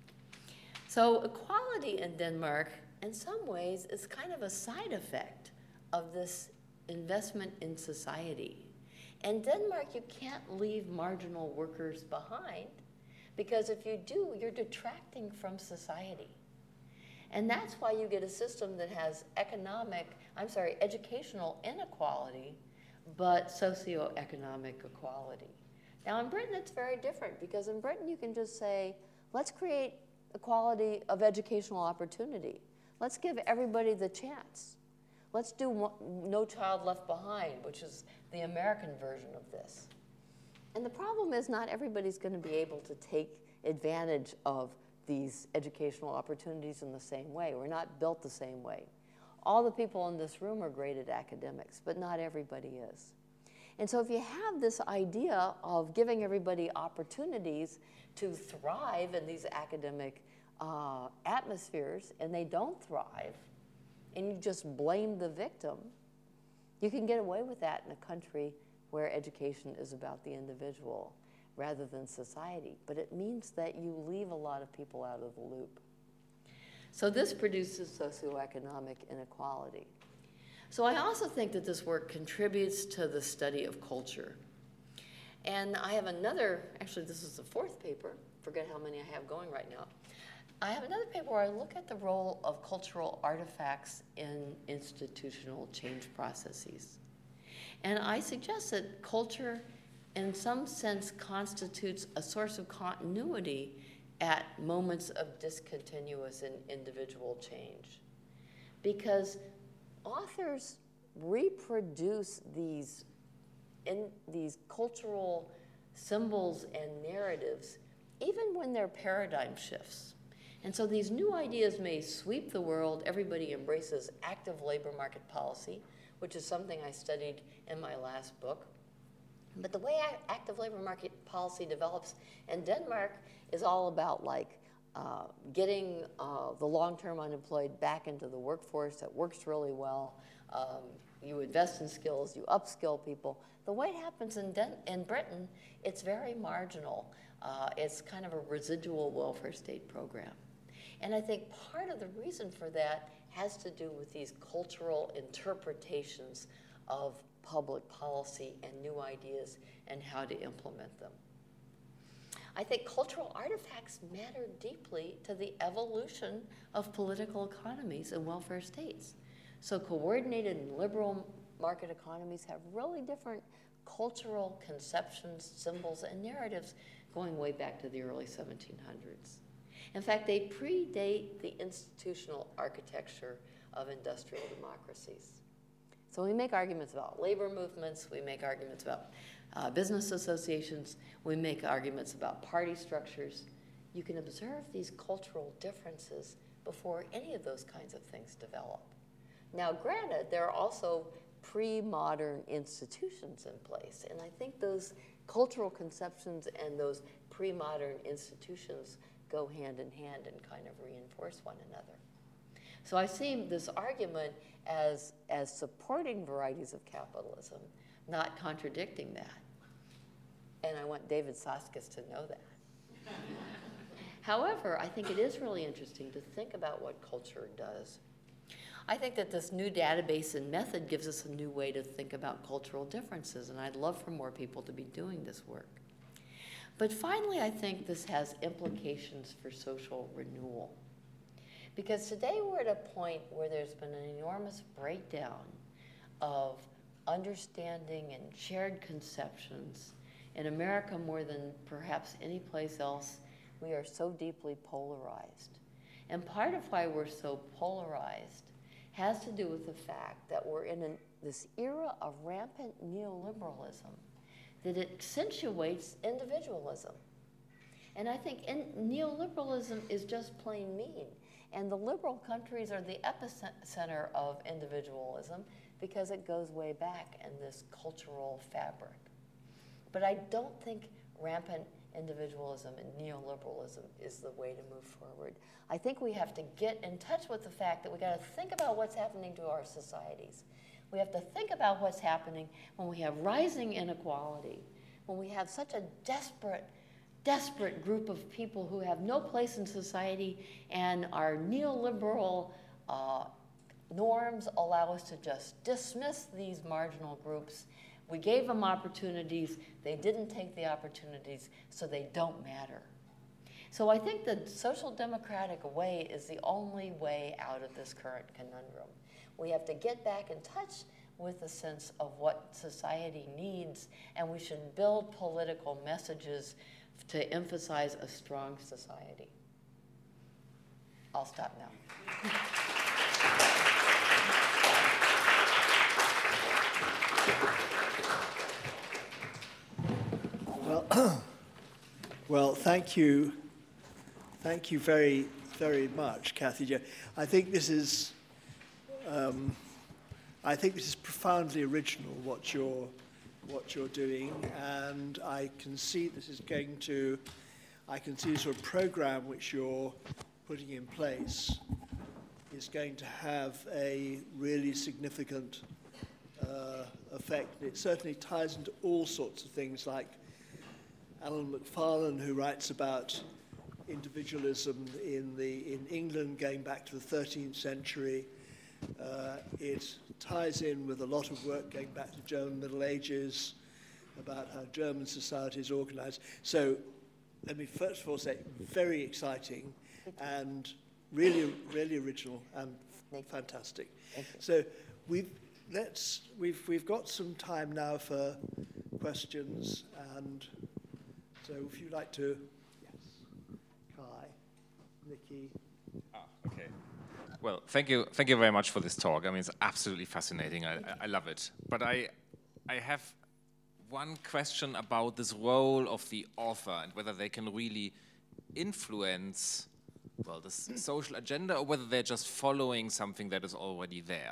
So equality in Denmark, in some ways, is kind of a side effect of this investment in society. In Denmark, you can't leave marginal workers behind, because if you do, you're detracting from society. And that's why you get a system that has economic, I'm sorry, educational inequality, but socioeconomic equality. Now in Britain, it's very different, because in Britain, you can just say, let's create equality of educational opportunity. Let's give everybody the chance. Let's do No Child Left Behind, which is the American version of this. And the problem is not everybody's going to be able to take advantage of these educational opportunities in the same way. We're not built the same way. All the people in this room are great at academics, but not everybody is. And so if you have this idea of giving everybody opportunities to thrive in these academic uh, atmospheres, and they don't thrive, and you just blame the victim, you can get away with that in a country where education is about the individual rather than society. But it means that you leave a lot of people out of the loop. So this produces socioeconomic inequality. So I also think that this work contributes to the study of culture. And I have another, actually this is the fourth paper, forget how many I have going right now. I have another paper where I look at the role of cultural artifacts in institutional change processes. And I suggest that culture, in some sense, constitutes a source of continuity at moments of discontinuous and individual change. Because authors reproduce these, in, these cultural symbols and narratives even when they're paradigm shifts. And so these new ideas may sweep the world. Everybody embraces active labor market policy, which is something I studied in my last book. But the way active labor market policy develops in Denmark is all about like uh, getting uh, the long-term unemployed back into the workforce. That works really well. Um, you invest in skills, you upskill people. The way it happens in, Den in Britain, it's very marginal. Uh, it's kind of a residual welfare state program. And I think part of the reason for that has to do with these cultural interpretations of public policy and new ideas and how to implement them. I think cultural artifacts matter deeply to the evolution of political economies and welfare states. So coordinated and liberal market economies have really different cultural conceptions, symbols, and narratives going way back to the early seventeen hundreds. In fact, they predate the institutional architecture of industrial democracies. So we make arguments about labor movements, we make arguments about uh, business associations, we make arguments about party structures. You can observe these cultural differences before any of those kinds of things develop. Now, granted, there are also pre-modern institutions in place. And I think those cultural conceptions and those pre-modern institutions go hand in hand and kind of reinforce one another. So I see this argument as, as supporting varieties of capitalism, not contradicting that. And I want David Soskice to know that. However, I think it is really interesting to think about what culture does. I think that this new database and method gives us a new way to think about cultural differences, and I'd love for more people to be doing this work. But finally, I think this has implications for social renewal. Because today we're at a point where there's been an enormous breakdown of understanding and shared conceptions. In America, more than perhaps any place else, we are so deeply polarized. And part of why we're so polarized has to do with the fact that we're in an, this era of rampant neoliberalism that accentuates individualism. And I think in, neoliberalism is just plain mean. And the liberal countries are the epicenter of individualism because it goes way back in this cultural fabric. But I don't think rampant individualism and neoliberalism is the way to move forward. I think we have to get in touch with the fact that we got to think about what's happening to our societies. We have to think about what's happening when we have rising inequality, when we have such a desperate, desperate group of people who have no place in society, and our neoliberal uh, norms allow us to just dismiss these marginal groups. We gave them opportunities, they didn't take the opportunities, so they don't matter. So I think the social democratic way is the only way out of this current conundrum. We have to get back in touch with the sense of what society needs, and we should build political messages to emphasize a strong society. I'll stop now. Well, well, thank you. Thank you very, very much, Kathy Jo. I think this is, um, I think this is profoundly original, what you're, what you're doing, and I can see this is going to, I can see sort of program which you're putting in place is going to have a really significant uh, effect. It certainly ties into all sorts of things like Alan Macfarlane, who writes about individualism in, the, in England going back to the thirteenth century. Uh, it ties in with a lot of work going back to German Middle Ages about how German society is organized. So let me first of all say, very exciting and really, really original and fantastic. So we've, let's, we've, we've got some time now for questions, and so if you'd like to, yes, Kai, Nikki. Ah, okay. Well, thank you, thank you very much for this talk. I mean, it's absolutely fascinating. I, I, I love it. But I, I have one question about this role of the author and whether they can really influence, well, the social agenda, or whether they're just following something that is already there.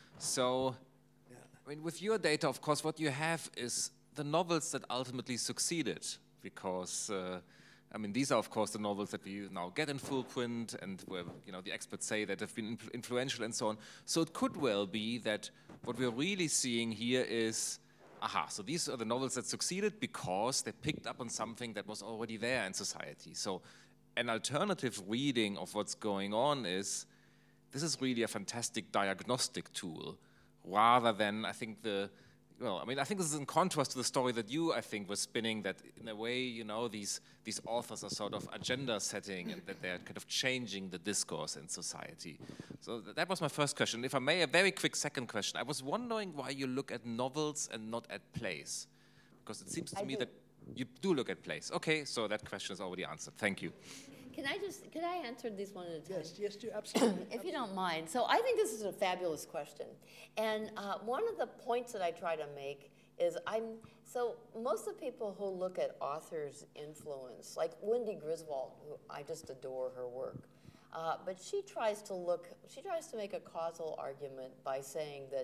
So, yeah. I mean, with your data, of course, what you have is the novels that ultimately succeeded. Because, uh, I mean, these are, of course, the novels that we now get in full print and where, you know, the experts say that have been influ influential and so on. So it could well be that what we're really seeing here is, aha, so these are the novels that succeeded because they picked up on something that was already there in society. So an alternative reading of what's going on is, this is really a fantastic diagnostic tool, rather than, I think, the Well, I mean, I think this is in contrast to the story that you, I think, were spinning, that in a way, you know, these, these authors are sort of agenda setting and that they're kind of changing the discourse in society. So th that was my first question. If I may, a very quick second question. I was wondering why you look at novels and not at plays. Because it seems to I me do. that you do look at plays. Okay, so that question is already answered. Thank you. Can I just, can I answer these one at a time? Yes, yes, do, absolutely. If you don't mind. So I think this is a fabulous question. And uh, one of the points that I try to make is I'm, so most of the people who look at authors' influence, like Wendy Griswold, who I just adore her work, uh, but she tries to look, she tries to make a causal argument by saying that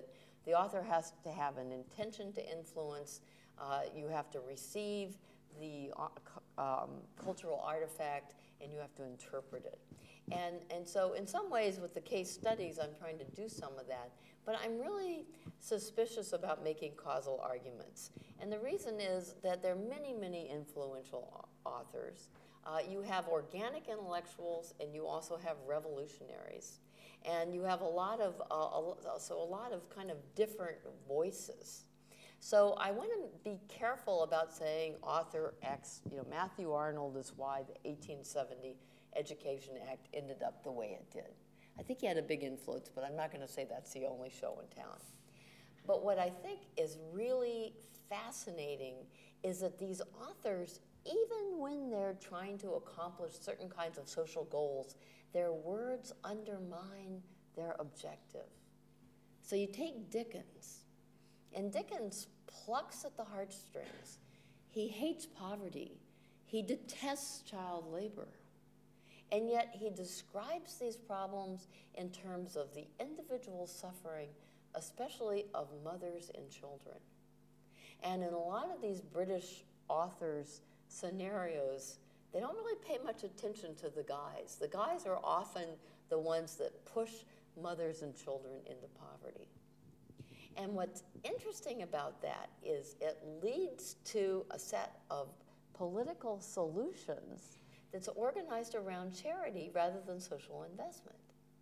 The author has to have an intention to influence. Uh, you have to receive the um, cultural artifact, and you have to interpret it. And, and so in some ways with the case studies, I'm trying to do some of that. But I'm really suspicious about making causal arguments. And the reason is that there are many, many influential authors. Uh, you have organic intellectuals, and you also have revolutionaries. And you have a lot of, uh, so a lot of kind of different voices. So I want to be careful about saying author X, you know, Matthew Arnold is why the eighteen seventy Education Act ended up the way it did. I think he had a big influence, but I'm not going to say that's the only show in town. But what I think is really fascinating is that these authors, even when they're trying to accomplish certain kinds of social goals, their words undermine their objective. So you take Dickens, and Dickens plucks at the heartstrings. He hates poverty. He detests child labor. And yet he describes these problems in terms of the individual suffering, especially of mothers and children. And in a lot of these British authors' scenarios, they don't really pay much attention to the guys. The guys are often the ones that push mothers and children into poverty. And what's interesting about that is it leads to a set of political solutions that's organized around charity rather than social investment.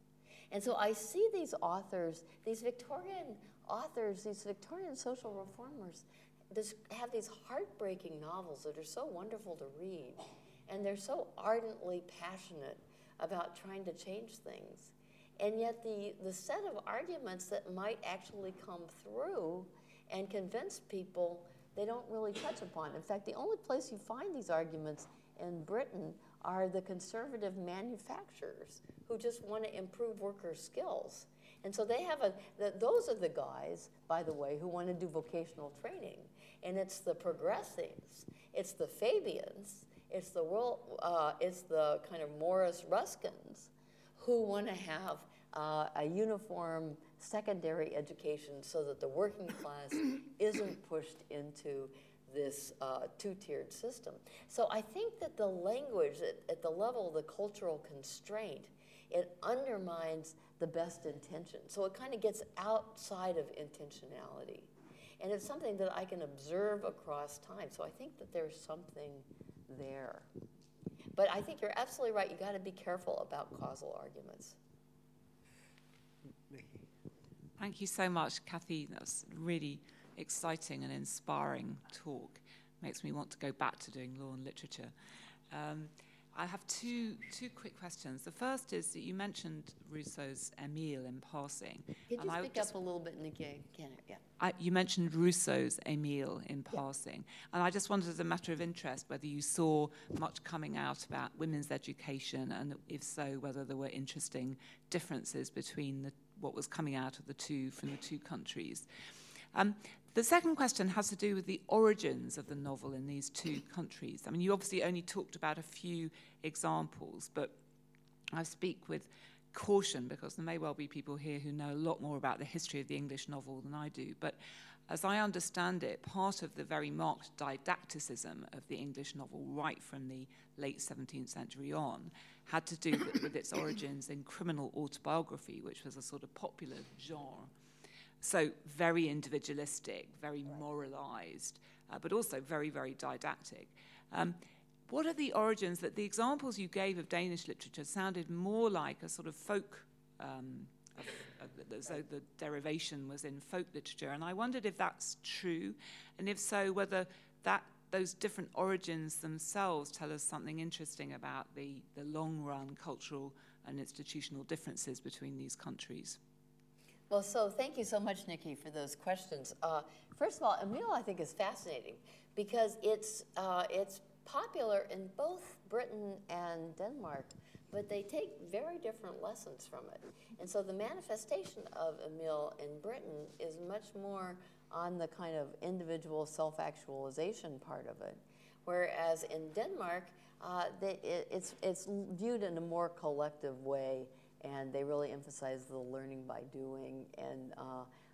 And so I see these authors, these Victorian authors, these Victorian social reformers, this, have these heartbreaking novels that are so wonderful to read, and they're so ardently passionate about trying to change things. And yet the, the set of arguments that might actually come through and convince people, they don't really touch upon. In fact, the only place you find these arguments in Britain are the conservative manufacturers who just want to improve workers' skills. And so they have a, the, those are the guys, by the way, who want to do vocational training. And it's the progressives, it's the Fabians, it's the, world, uh, it's the kind of Morris Ruskins who want to have uh, a uniform secondary education so that the working class isn't pushed into this uh, two-tiered system. So I think that the language at, at the level of the cultural constraint, it undermines the best intention. So it kind of gets outside of intentionality. And it's something that I can observe across time. So I think that there's something there. But I think you're absolutely right. You got to be careful about causal arguments. Thank you so much, Kathy. That's really exciting and inspiring talk. Makes me want to go back to doing law and literature. Um, I have two two quick questions. The first is that you mentioned Rousseau's Emile in passing. Can you and speak I just, up a little bit, Nikki? Can I? Yeah. I, you mentioned Rousseau's Emile in Yeah. passing. And I just wondered, as a matter of interest, whether you saw much coming out about women's education, and if so, whether there were interesting differences between the, what was coming out of the two, from the two countries. Um, the second question has to do with the origins of the novel in these two countries. I mean, you obviously only talked about a few examples, but I speak with caution because there may well be people here who know a lot more about the history of the English novel than I do. But as I understand it, part of the very marked didacticism of the English novel right from the late seventeenth century on had to do with, with its origins in criminal autobiography, which was a sort of popular genre. So very individualistic, very moralized, uh, but also very, very didactic. Um, what are the origins that the examples you gave of Danish literature sounded more like a sort of folk, um, of, of, as though the derivation was in folk literature. And I wondered if that's true, and if so, whether that those different origins themselves tell us something interesting about the, the long-run cultural and institutional differences between these countries. Well, so thank you so much, Nikki, for those questions. Uh, first of all, Emile, I think, is fascinating because it's uh, it's popular in both Britain and Denmark, but they take very different lessons from it. And so the manifestation of Emile in Britain is much more on the kind of individual self-actualization part of it, whereas in Denmark, uh, they, it, it's it's viewed in a more collective way. And they really emphasize the learning by doing. And uh,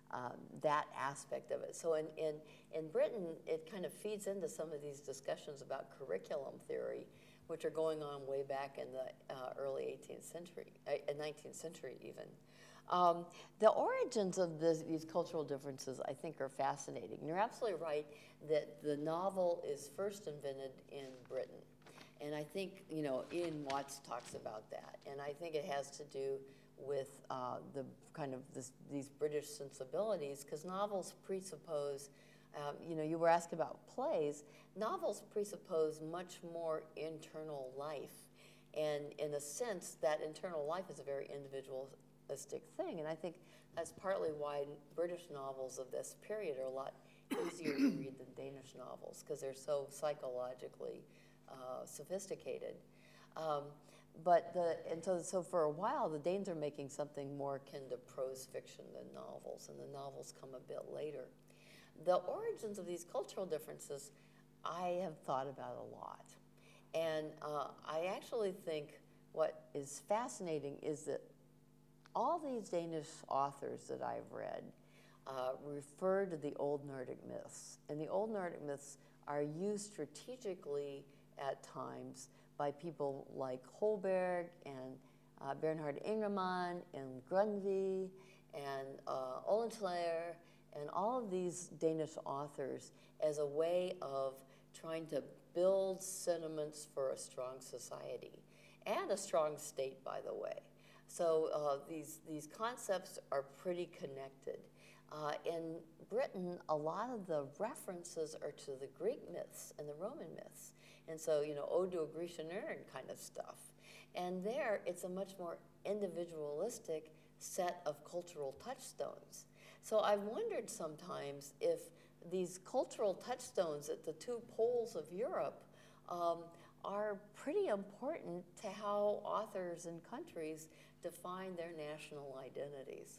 um, that aspect of it. So in, in, in Britain, it kind of feeds into some of these discussions about curriculum theory, which are going on way back in the uh, early eighteenth century, uh, nineteenth century even. Um, the origins of this, these cultural differences, I think, are fascinating. You're absolutely right that the novel is first invented in Britain. And I think, you know, Ian Watts talks about that. And I think it has to do with uh, the kind of this, these British sensibilities, because novels presuppose, um, you know, you were asked about plays. Novels presuppose much more internal life. And in a sense, that internal life is a very individualistic thing. And I think that's partly why British novels of this period are a lot easier to read than Danish novels, because they're so psychologically uh, sophisticated. Um, But the, and so, so for a while, the Danes are making something more akin to prose fiction than novels, and the novels come a bit later. The origins of these cultural differences, I have thought about a lot. And uh, I actually think what is fascinating is that all these Danish authors that I've read uh, refer to the old Nordic myths. And the old Nordic myths are used strategically at times by people like Holberg and uh, Bernhard Ingemann and Grundtvig and uh, Oehlenschläger and all of these Danish authors as a way of trying to build sentiments for a strong society and a strong state, by the way. So uh, these, these concepts are pretty connected. Uh, in Britain, a lot of the references are to the Greek myths and the Roman myths. And so, you know, Ode to a Grecian urn kind of stuff. And there, it's a much more individualistic set of cultural touchstones. So I've wondered sometimes if these cultural touchstones at the two poles of Europe um, are pretty important to how authors and countries define their national identities.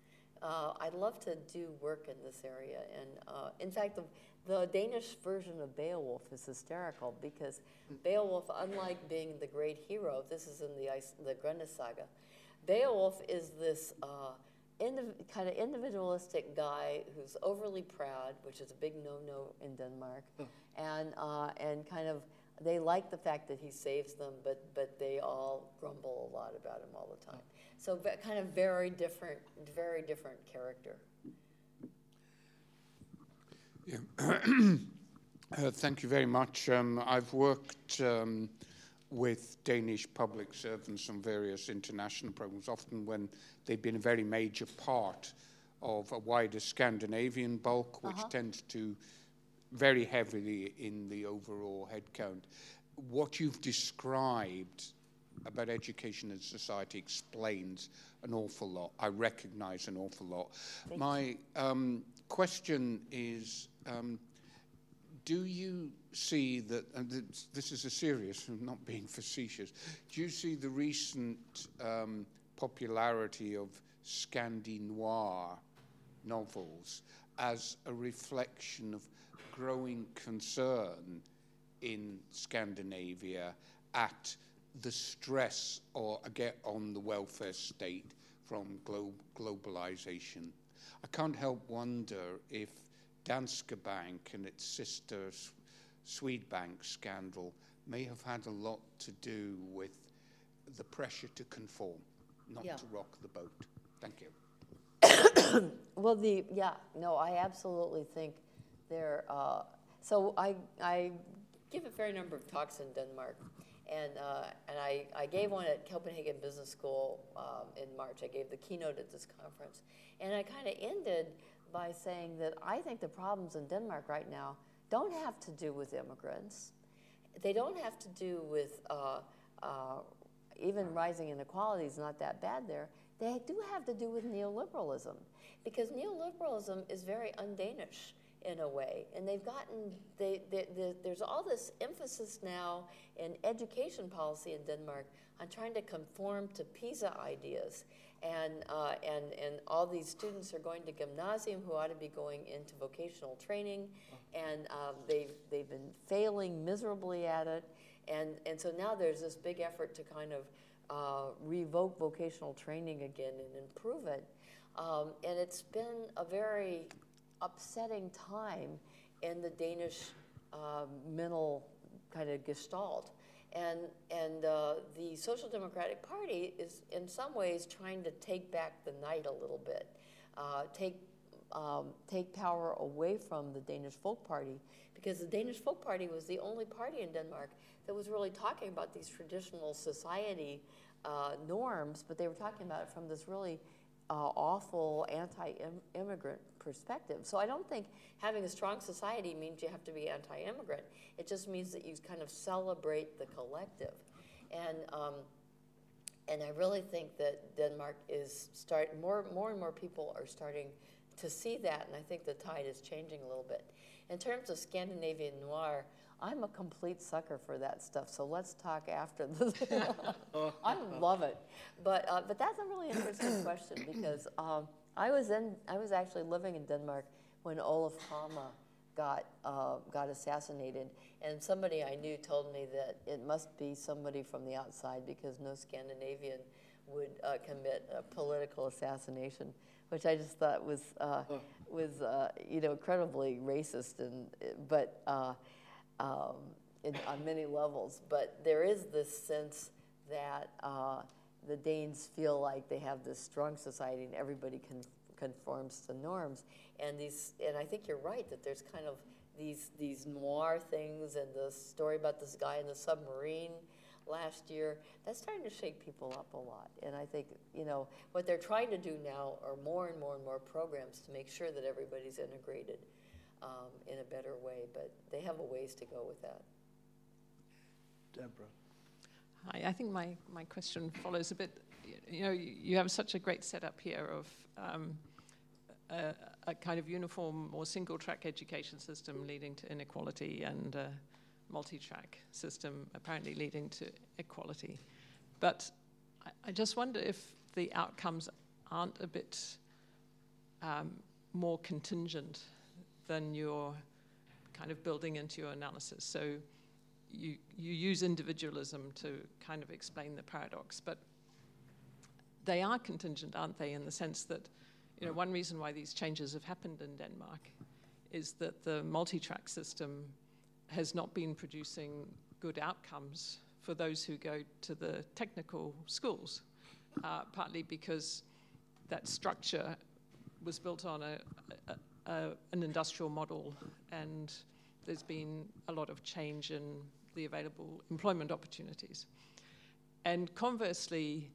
Uh, I'd love to do work in this area. And uh, in fact, the, the Danish version of Beowulf is hysterical because Beowulf, unlike being the great hero, this is in the, the Grenda saga, Beowulf is this uh, indiv kind of individualistic guy who's overly proud, which is a big no-no in Denmark, oh. and, uh, and kind of, they like the fact that he saves them, but, but they all grumble a lot about him all the time. Oh. So kind of very different, very different character. Yeah. uh, thank you very much. Um, I've worked um, with Danish public servants on various international programs, often when they've been a very major part of a wider Scandinavian bulk, which uh-huh. tends to very heavily in the overall headcount. What you've described about education and society explains an awful lot. I recognize an awful lot. Thank My um, question is, um, do you see that, and this, this is a serious, I'm not being facetious, do you see the recent um, popularity of Scandi-noir novels as a reflection of growing concern in Scandinavia at the stress or get on the welfare state from glo globalization? I can't help wonder if Danske Bank and its sister Swedbank scandal may have had a lot to do with the pressure to conform, not yeah. to rock the boat. Thank you. Well, the yeah, no, I absolutely think there. Uh, so I I give a fair number of talks in Denmark. And, uh, and I, I gave one at Copenhagen Business School um, in March. I gave the keynote at this conference. And I kind of ended by saying that I think the problems in Denmark right now don't have to do with immigrants. They don't have to do with uh, uh, even rising inequality is not that bad there. They do have to do with neoliberalism, because neoliberalism is very un-Danish in a way, and they've gotten, they, they, they, there's all this emphasis now in education policy in Denmark on trying to conform to PISA ideas, and, uh, and, and all these students are going to gymnasium who ought to be going into vocational training, and um, they've, they've been failing miserably at it, and, and so now there's this big effort to kind of uh, revoke vocational training again and improve it. Um, and it's been a very upsetting time in the Danish uh, mental kind of gestalt. And, and uh, the Social Democratic Party is in some ways trying to take back the night a little bit, uh, take, um, take power away from the Danish Folk Party, because the Danish Folk Party was the only party in Denmark that was really talking about these traditional society uh, norms, but they were talking about it from this really uh, awful anti-immigrant perspective. So I don't think having a strong society means you have to be anti-immigrant. It just means that you kind of celebrate the collective. And, um, and I really think that Denmark is start, more, more and more people are starting to see that, and I think the tide is changing a little bit. In terms of Scandinavian noir, I'm a complete sucker for that stuff, so let's talk after this. I love it. But, uh, but that's a really interesting question, because um, I was in, I was actually living in Denmark when Olof Palme got, uh, got assassinated, and somebody I knew told me that it must be somebody from the outside, because no Scandinavian would uh, commit a political assassination, which I just thought was, uh, was uh, you know, incredibly racist, and, but uh, um, in, on many levels. But there is this sense that uh, the Danes feel like they have this strong society and everybody con conforms to norms. And these, and I think you're right that there's kind of these these noir things, and the story about this guy in the submarine last year, that's starting to shake people up a lot. And I think, you know, what they're trying to do now are more and more and more programs to make sure that everybody's integrated um, in a better way, but they have a ways to go with that. Deborah. Hi, I think my, my question follows a bit, you know, you have such a great setup here of um, a, a kind of uniform or single-track education system leading to inequality, and uh, multi-track system apparently leading to equality. But I, I just wonder if the outcomes aren't a bit um, more contingent than you're kind of building into your analysis. So you, you use individualism to kind of explain the paradox, but they are contingent, aren't they, in the sense that, you know, one reason why these changes have happened in Denmark is that the multi-track system has not been producing good outcomes for those who go to the technical schools, uh, partly because that structure was built on a, a, a, an industrial model, and there's been a lot of change in the available employment opportunities. And conversely,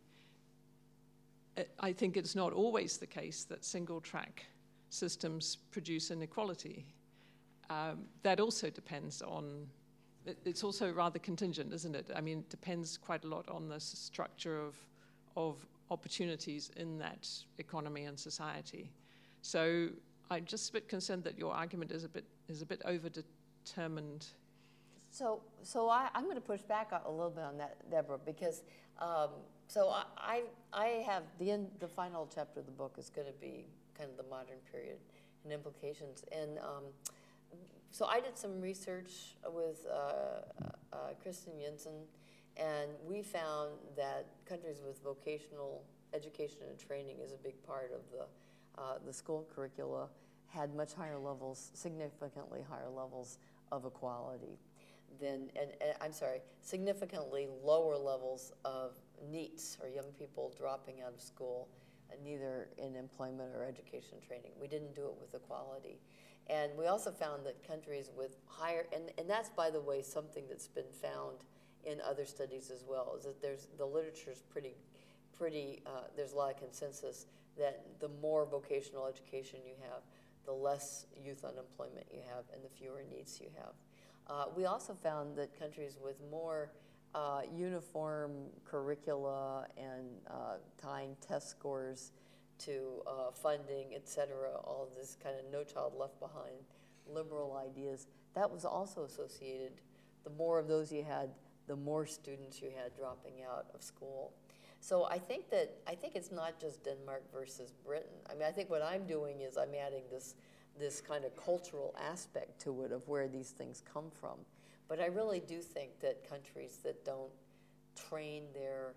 I think it's not always the case that single-track systems produce inequality. Um, that also depends on, it, it's also rather contingent, isn't it? I mean, it depends quite a lot on the structure of, of opportunities in that economy and society. So I'm just a bit concerned that your argument is a bit, is a bit over-determined. So, so I, I'm going to push back a little bit on that, Deborah, because um, so I, I, I have the end, the final chapter of the book is going to be kind of the modern period and implications. And um, so I did some research with uh, uh, Kristen Jensen, and we found that countries with vocational education and training is a big part of the uh, the school curricula had much higher levels, significantly higher levels of equality than, and, and I'm sorry, significantly lower levels of NEETs, or young people dropping out of school, uh, neither in employment or education training. We didn't do it with equality. And we also found that countries with higher, and, and that's, by the way, something that's been found in other studies as well, is that there's, the literature's pretty, pretty uh, there's a lot of consensus that the more vocational education you have, the less youth unemployment you have and the fewer needs you have. Uh, we also found that countries with more uh, uniform curricula and uh, tying test scores to uh, funding, et cetera, all of this kind of no child left behind, liberal ideas, that was also associated. The more of those you had, the more students you had dropping out of school. So I think that, I think it's not just Denmark versus Britain. I mean, I think what I'm doing is I'm adding this, this kind of cultural aspect to it of where these things come from. But I really do think that countries that don't train their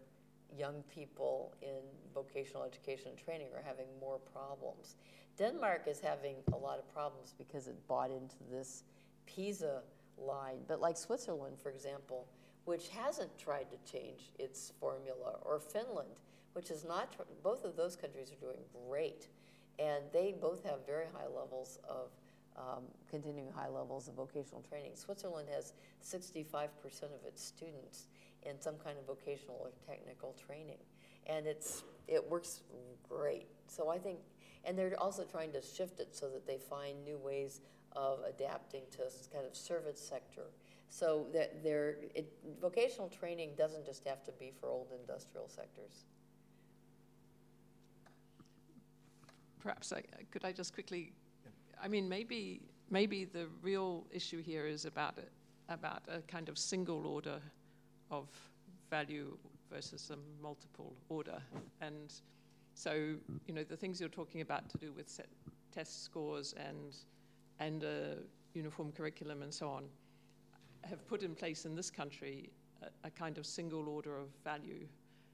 young people in vocational education and training are having more problems. Denmark is having a lot of problems because it bought into this PISA line, but like Switzerland, for example, which hasn't tried to change its formula, or Finland, which is not, tr- both of those countries are doing great, and they both have very high levels of, um, continuing high levels of vocational training. Switzerland has sixty-five percent of its students in some kind of vocational or technical training, and it's it works great. So I think, and they're also trying to shift it so that they find new ways of adapting to s- kind of service sector. So that they're, it, vocational training doesn't just have to be for old industrial sectors. Perhaps I, could I just quickly, I mean, maybe maybe the real issue here is about a, about a kind of single order of value versus a multiple order. And so, you know, the things you're talking about to do with set test scores and and a uniform curriculum and so on have put in place in this country a, a kind of single order of value.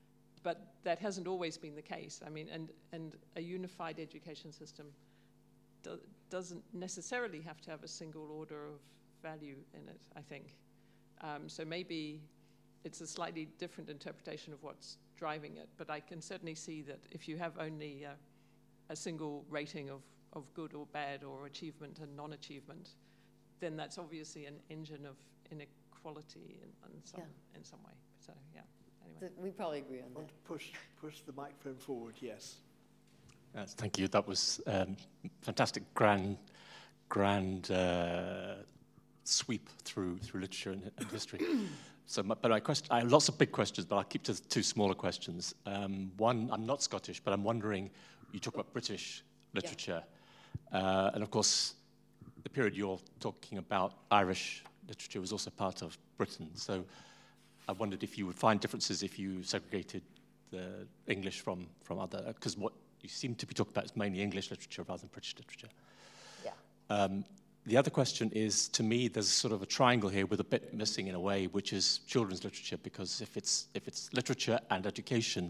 But that hasn't always been the case. I mean, and, and a unified education system do, doesn't necessarily have to have a single order of value in it, I think. Um, so maybe it's a slightly different interpretation of what's driving it, but I can certainly see that if you have only uh, a single rating of, of good or bad or achievement and non-achievement, then that's obviously an engine of inequality in, in, some, Yeah. in some way. So, yeah. Anyway. Th- We probably agree on Want that. to push, push the microphone forward, yes. Yes, thank you. That was um, fantastic, grand, grand uh, sweep through through literature and, and history. So, my, but my question, I have lots of big questions, but I'll keep to two smaller questions. Um, one, I'm not Scottish, but I'm wondering. You talk about British literature, yeah. uh, and of course, the period you're talking about, Irish literature, was also part of Britain. So, I wondered if you would find differences if you segregated the English from from other, because what you seem to be talking about is mainly English literature rather than British literature. Yeah. Um, the other question is, to me, there's sort of a triangle here with a bit missing in a way, which is children's literature, because if it's if it's literature and education,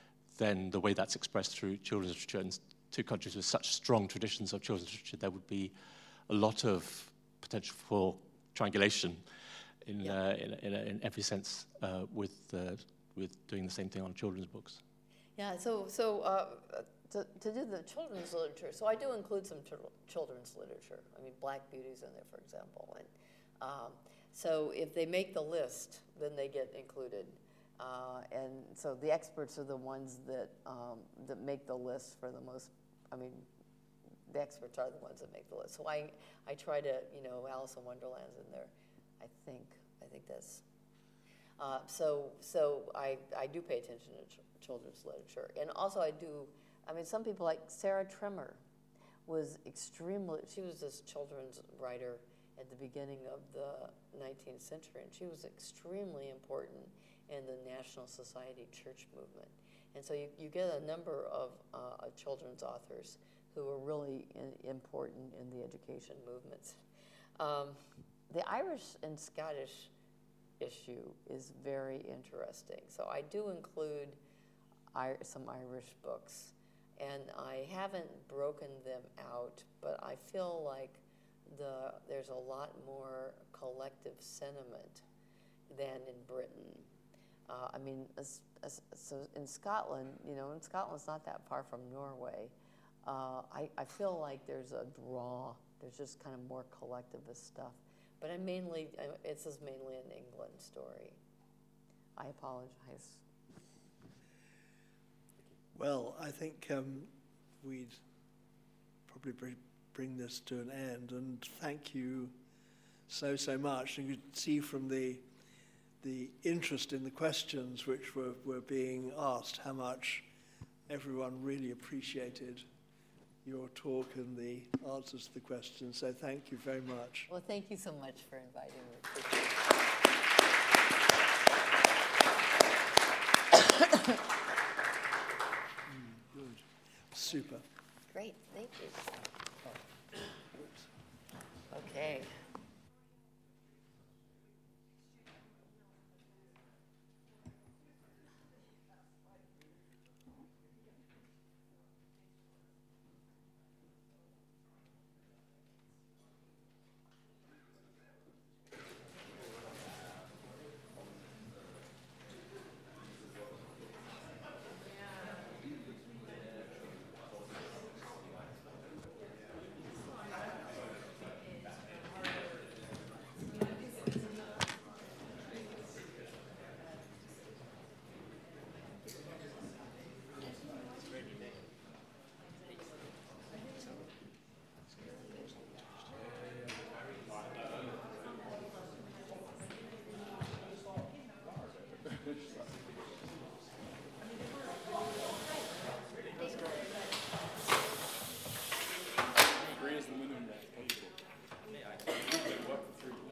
then the way that's expressed through children's literature in two countries with such strong traditions of children's literature, there would be a lot of potential for triangulation in Yeah. uh, in, in, in every sense uh, with uh, with doing the same thing on children's books. Yeah, so so uh, to, to do the children's literature, so I do include some chil- children's literature. I mean, Black Beauty's in there, for example. And um, so if they make the list, then they get included. Uh, and so the experts are the ones that um, that make the list for the most, I mean, the experts are the ones that make the list. So I, I try to, you know, Alice in Wonderland's in there, I think. I think that's, uh, so so I, I do pay attention to ch- children's literature. And also I do, I mean, some people like Sarah Trimmer was extremely, she was this children's writer at the beginning of the nineteenth century, and she was extremely important in the National Society Church movement. And so you, you get a number of uh, children's authors who are really in, important in the education movements. Um, the Irish and Scottish issue is very interesting. So I do include I, some Irish books, and I haven't broken them out, but I feel like the there's a lot more collective sentiment than in Britain. Uh, I mean, as, as, so in Scotland, you know, in Scotland's not that far from Norway. Uh, I, I feel like there's a draw. There's just kind of more collectivist stuff. But I mainly, I, this is mainly an England story. I apologize. Well, I think um, we'd probably br- bring this to an end, and thank you so, so much. And you could see from the the interest in the questions which were, were being asked how much everyone really appreciated your talk and the answers to the questions. So thank you very much. Well, thank you so much for inviting me.